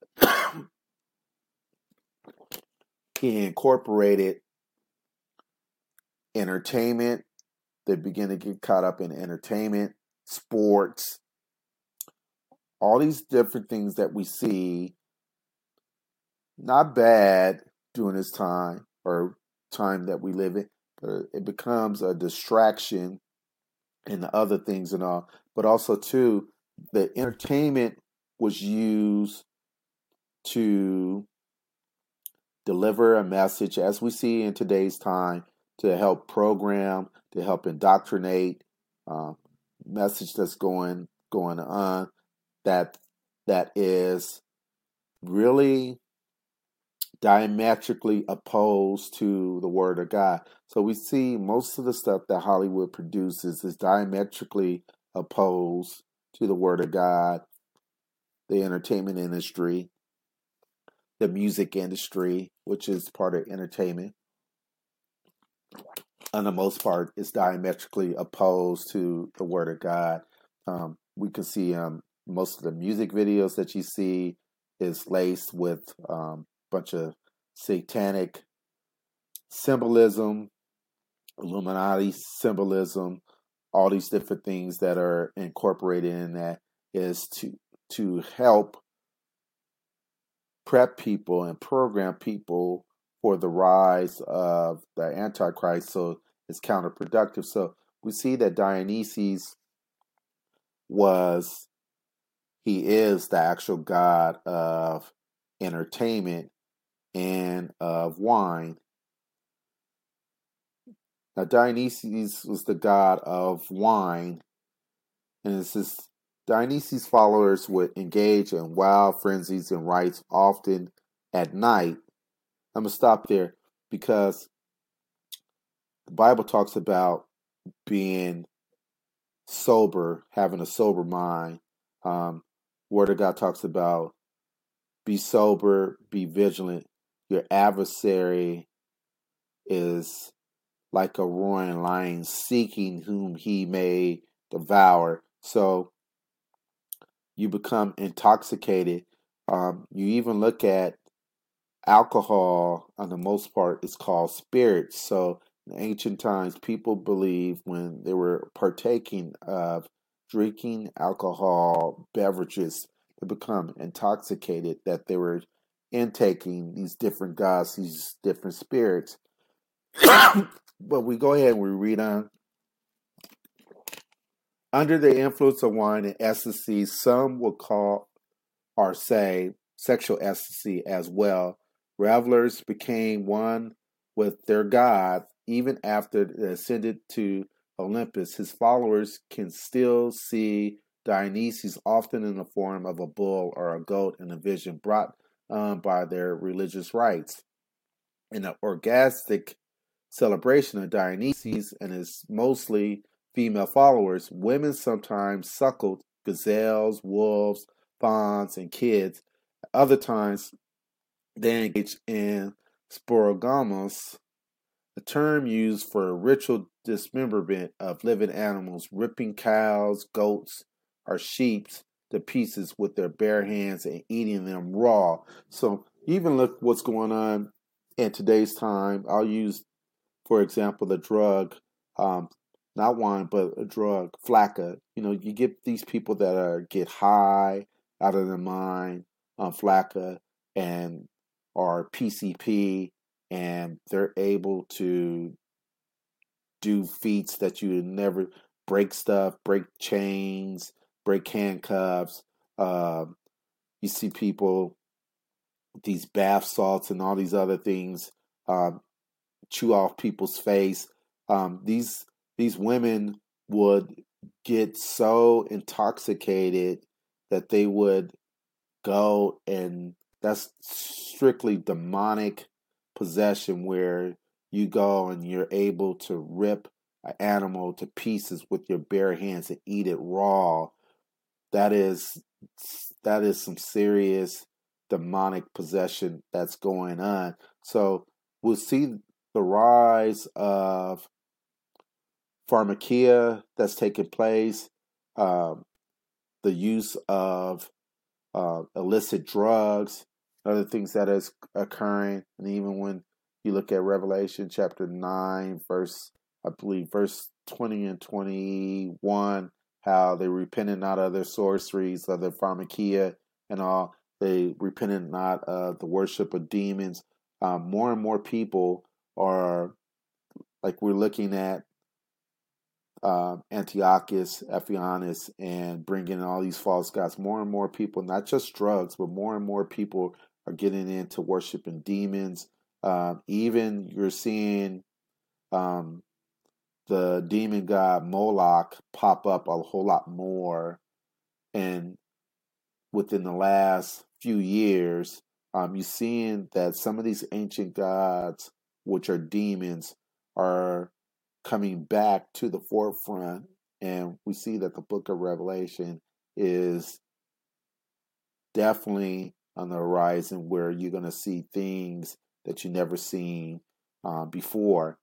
he incorporated entertainment. They began to get caught up in entertainment, sports, all these different things that we see, not bad during this time or time that we live in, but it becomes a distraction and the other things and all. But also, too, the entertainment was used to deliver a message, as we see in today's time, to help program, to help indoctrinate, message that's going on that is really diametrically opposed to the Word of God. So we see most of the stuff that Hollywood produces is diametrically opposed to the Word of God, the entertainment industry, the music industry, which is part of entertainment, on the most part, is diametrically opposed to the Word of God. We can see most of the music videos that you see is laced with a bunch of satanic symbolism, Illuminati symbolism, all these different things that are incorporated in that is to help prep people and program people for the rise of the Antichrist. So it's counterproductive. So we see that Dionysus he is the actual god of entertainment and of wine. Now, Dionysus was the god of wine, and it says Dionysus' followers would engage in wild frenzies and rites often at night. I'm going to stop there because the Bible talks about being sober, having a sober mind. Word of God talks about be sober, be vigilant. Your adversary is like a roaring lion seeking whom he may devour. So you become intoxicated. You even look at alcohol, on the most part, it's called spirits. So in ancient times, people believed when they were partaking of drinking alcohol beverages to become intoxicated, that they were intaking these different gods, these different spirits. But we go ahead and we read on. Under the influence of wine and ecstasy, some will call or say sexual ecstasy as well. Revelers became one with their God even after they ascended to Olympus. His followers can still see Dionysus often in the form of a bull or a goat in a vision brought by their religious rites. In the orgastic celebration of Dionysus and his mostly female followers, women sometimes suckled gazelles, wolves, fawns, and kids. Other times, they engaged in sporogamos, a term used for ritual dismemberment of living animals, ripping cows, goats, or sheep to pieces with their bare hands and eating them raw. So even look what's going on in today's time. I'll use, for example, the drug, not wine, but a drug, flakka. You know, you get these people that get high out of their mind on flakka and or PCP, and they're able to do feats that you would never break stuff, break chains, break handcuffs. You see people, these bath salts and all these other things, chew off people's face. These women would get so intoxicated that they would go, and that's strictly demonic possession, where you go and you're able to rip an animal to pieces with your bare hands and eat it raw, that is some serious demonic possession that's going on. So we'll see the rise of pharmakia that's taking place, um, the use of illicit drugs, other things that is occurring. And even when you look at Revelation chapter 9, verse 20 and 21, how they repented not of their sorceries, of their pharmakia and all. They repented not of the worship of demons. More and more people are, like we're looking at Antiochus Epiphanes and bringing all these false gods. More and more people, not just drugs, but more and more people are getting into worshiping demons. Even you're seeing um, the demon god Moloch pop up a whole lot more, and within the last few years, you're seeing that some of these ancient gods, which are demons, are coming back to the forefront. And we see that the book of Revelation is definitely on the horizon where you're going to see things that you never seen before.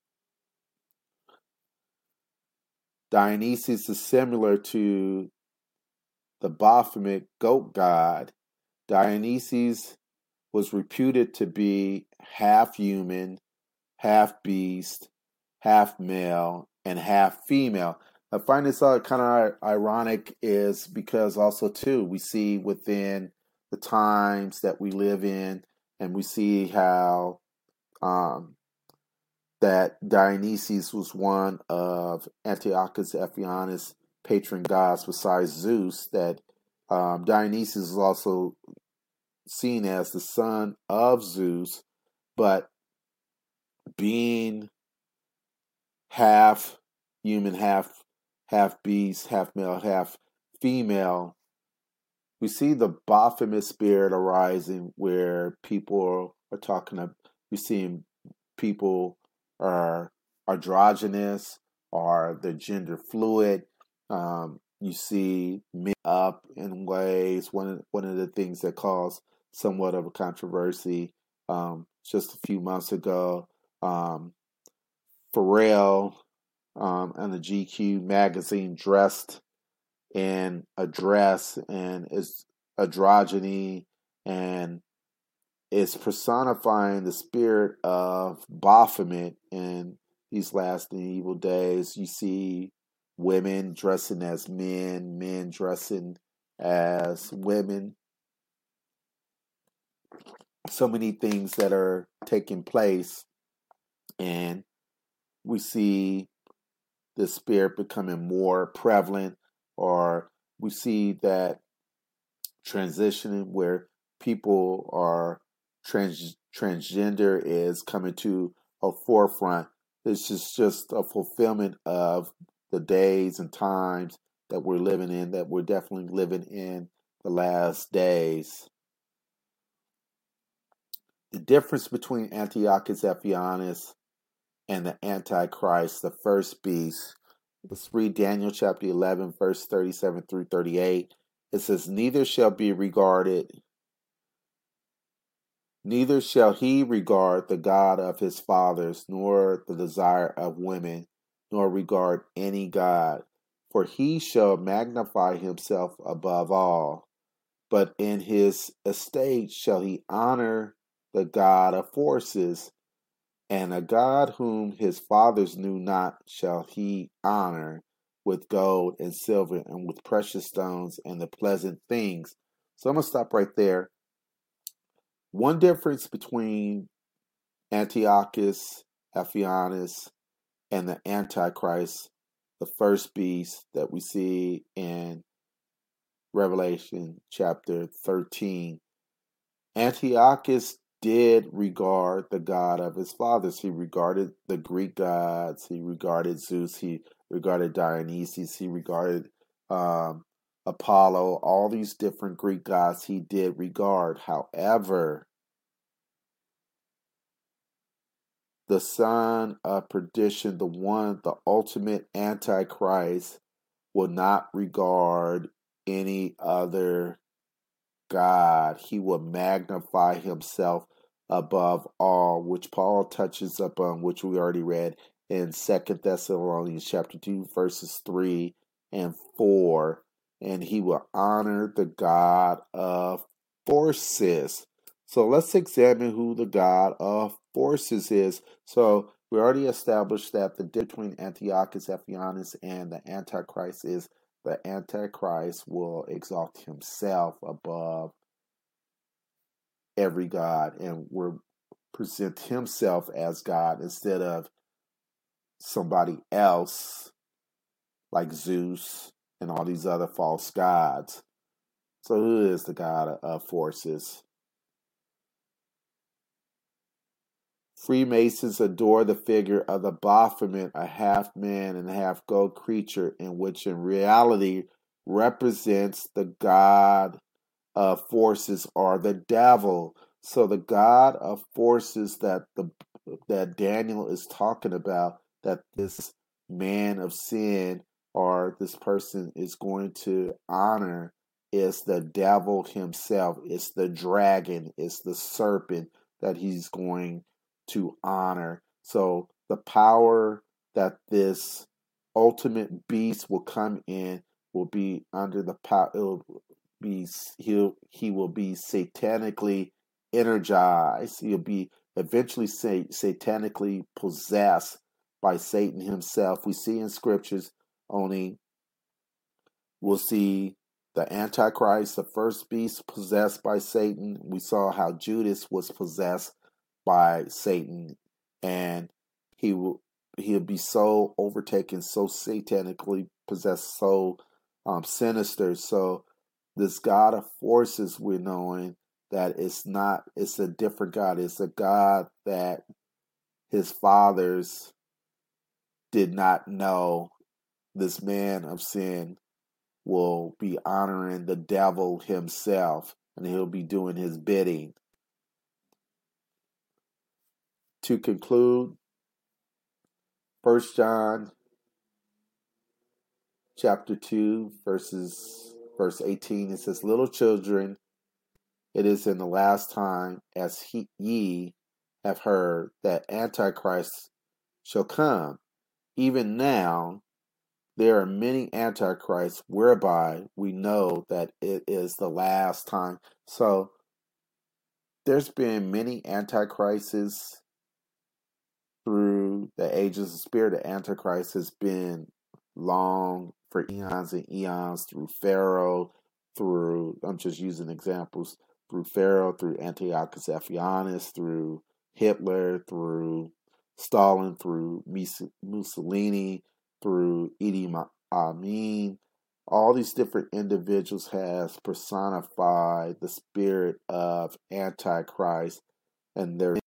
Dionysus is similar to the Baphomet goat god. Dionysus was reputed to be half human, half beast, half male, and half female. I find this kind of ironic is because also too we see within the times that we live in, and we see how that Dionysus was one of Antiochus Epiphanes' patron gods besides Zeus. That Dionysus is also seen as the son of Zeus, but being half human, half beast, half male, half female, we see the Baphomet spirit arising where people are talking of, you're seeing people are androgynous or they're gender fluid. You see men up in ways. One of the things that caused somewhat of a controversy just a few months ago, Pharrell on the GQ magazine dressed in a dress and is androgyny and is personifying the spirit of Baphomet in these last and evil days. You see women dressing as men, men dressing as women. So many things that are taking place, and we see the spirit becoming more prevalent, or we see that transitioning where people are transgender is coming to a forefront. It's just a fulfillment of the days and times that we're living in, that we're definitely living in the last days. The difference between Antiochus Epiphanes and the Antichrist, the first beast. Let's read Daniel chapter 11, verse 37 through 38. It says, neither shall he regard the God of his fathers, nor the desire of women, nor regard any God, for he shall magnify himself above all. But in his estate shall he honor the God of forces, and a God whom his fathers knew not shall he honor with gold and silver and with precious stones and the pleasant things. So I'm going to stop right there. One difference between Antiochus Epiphanes and the Antichrist, the first beast that we see in Revelation chapter 13. Antiochus did regard the God of his fathers. He regarded the Greek gods. He regarded Zeus. He regarded Dionysus. He regarded Apollo. All these different Greek gods he did regard. However, the son of perdition, the ultimate Antichrist, will not regard any other God. He will magnify himself above all, which Paul touches upon, which we already read in 2 Thessalonians chapter 2, verses 3 and 4. And he will honor the God of forces. So let's examine who the God of forces is. So we already established that the difference between Antiochus Epiphanes and the Antichrist is the Antichrist will exalt himself above every God and will present himself as God instead of somebody else like Zeus and all these other false gods. So who is the God of forces? Freemasons adore the figure of the Baphomet, a half man and half goat creature, in which in reality represents the God of forces or the devil. So the God of forces that Daniel is talking about, that this man of sin or this person is going to honor, is the devil himself. It's the dragon, it's the serpent that he's going to honor. So the power that this ultimate beast will come in will be under the power. He will be satanically energized. He'll be eventually satanically possessed by Satan himself. We see in scriptures only we'll see the Antichrist, the first beast, possessed by Satan. We saw how Judas was possessed by Satan, and he'll be so overtaken, so satanically possessed, so sinister. So this God of forces, we're knowing that it's a different God. It's a God that his fathers did not know. This man of sin will be honoring the devil himself, and he'll be doing his bidding. To conclude, 1 John chapter 2, verse 18, it says, "Little children, it is in the last time, as ye have heard, that Antichrist shall come. Even now there are many Antichrists, whereby we know that it is the last time." So there's been many Antichrists through the ages. The spirit of Antichrist has been long for eons and eons through Pharaoh, I'm just using examples, through Pharaoh, through Antiochus Epiphanes, through Hitler, through Stalin, through Mussolini, through Idi Amin. All these different individuals has personified the spirit of Antichrist, and their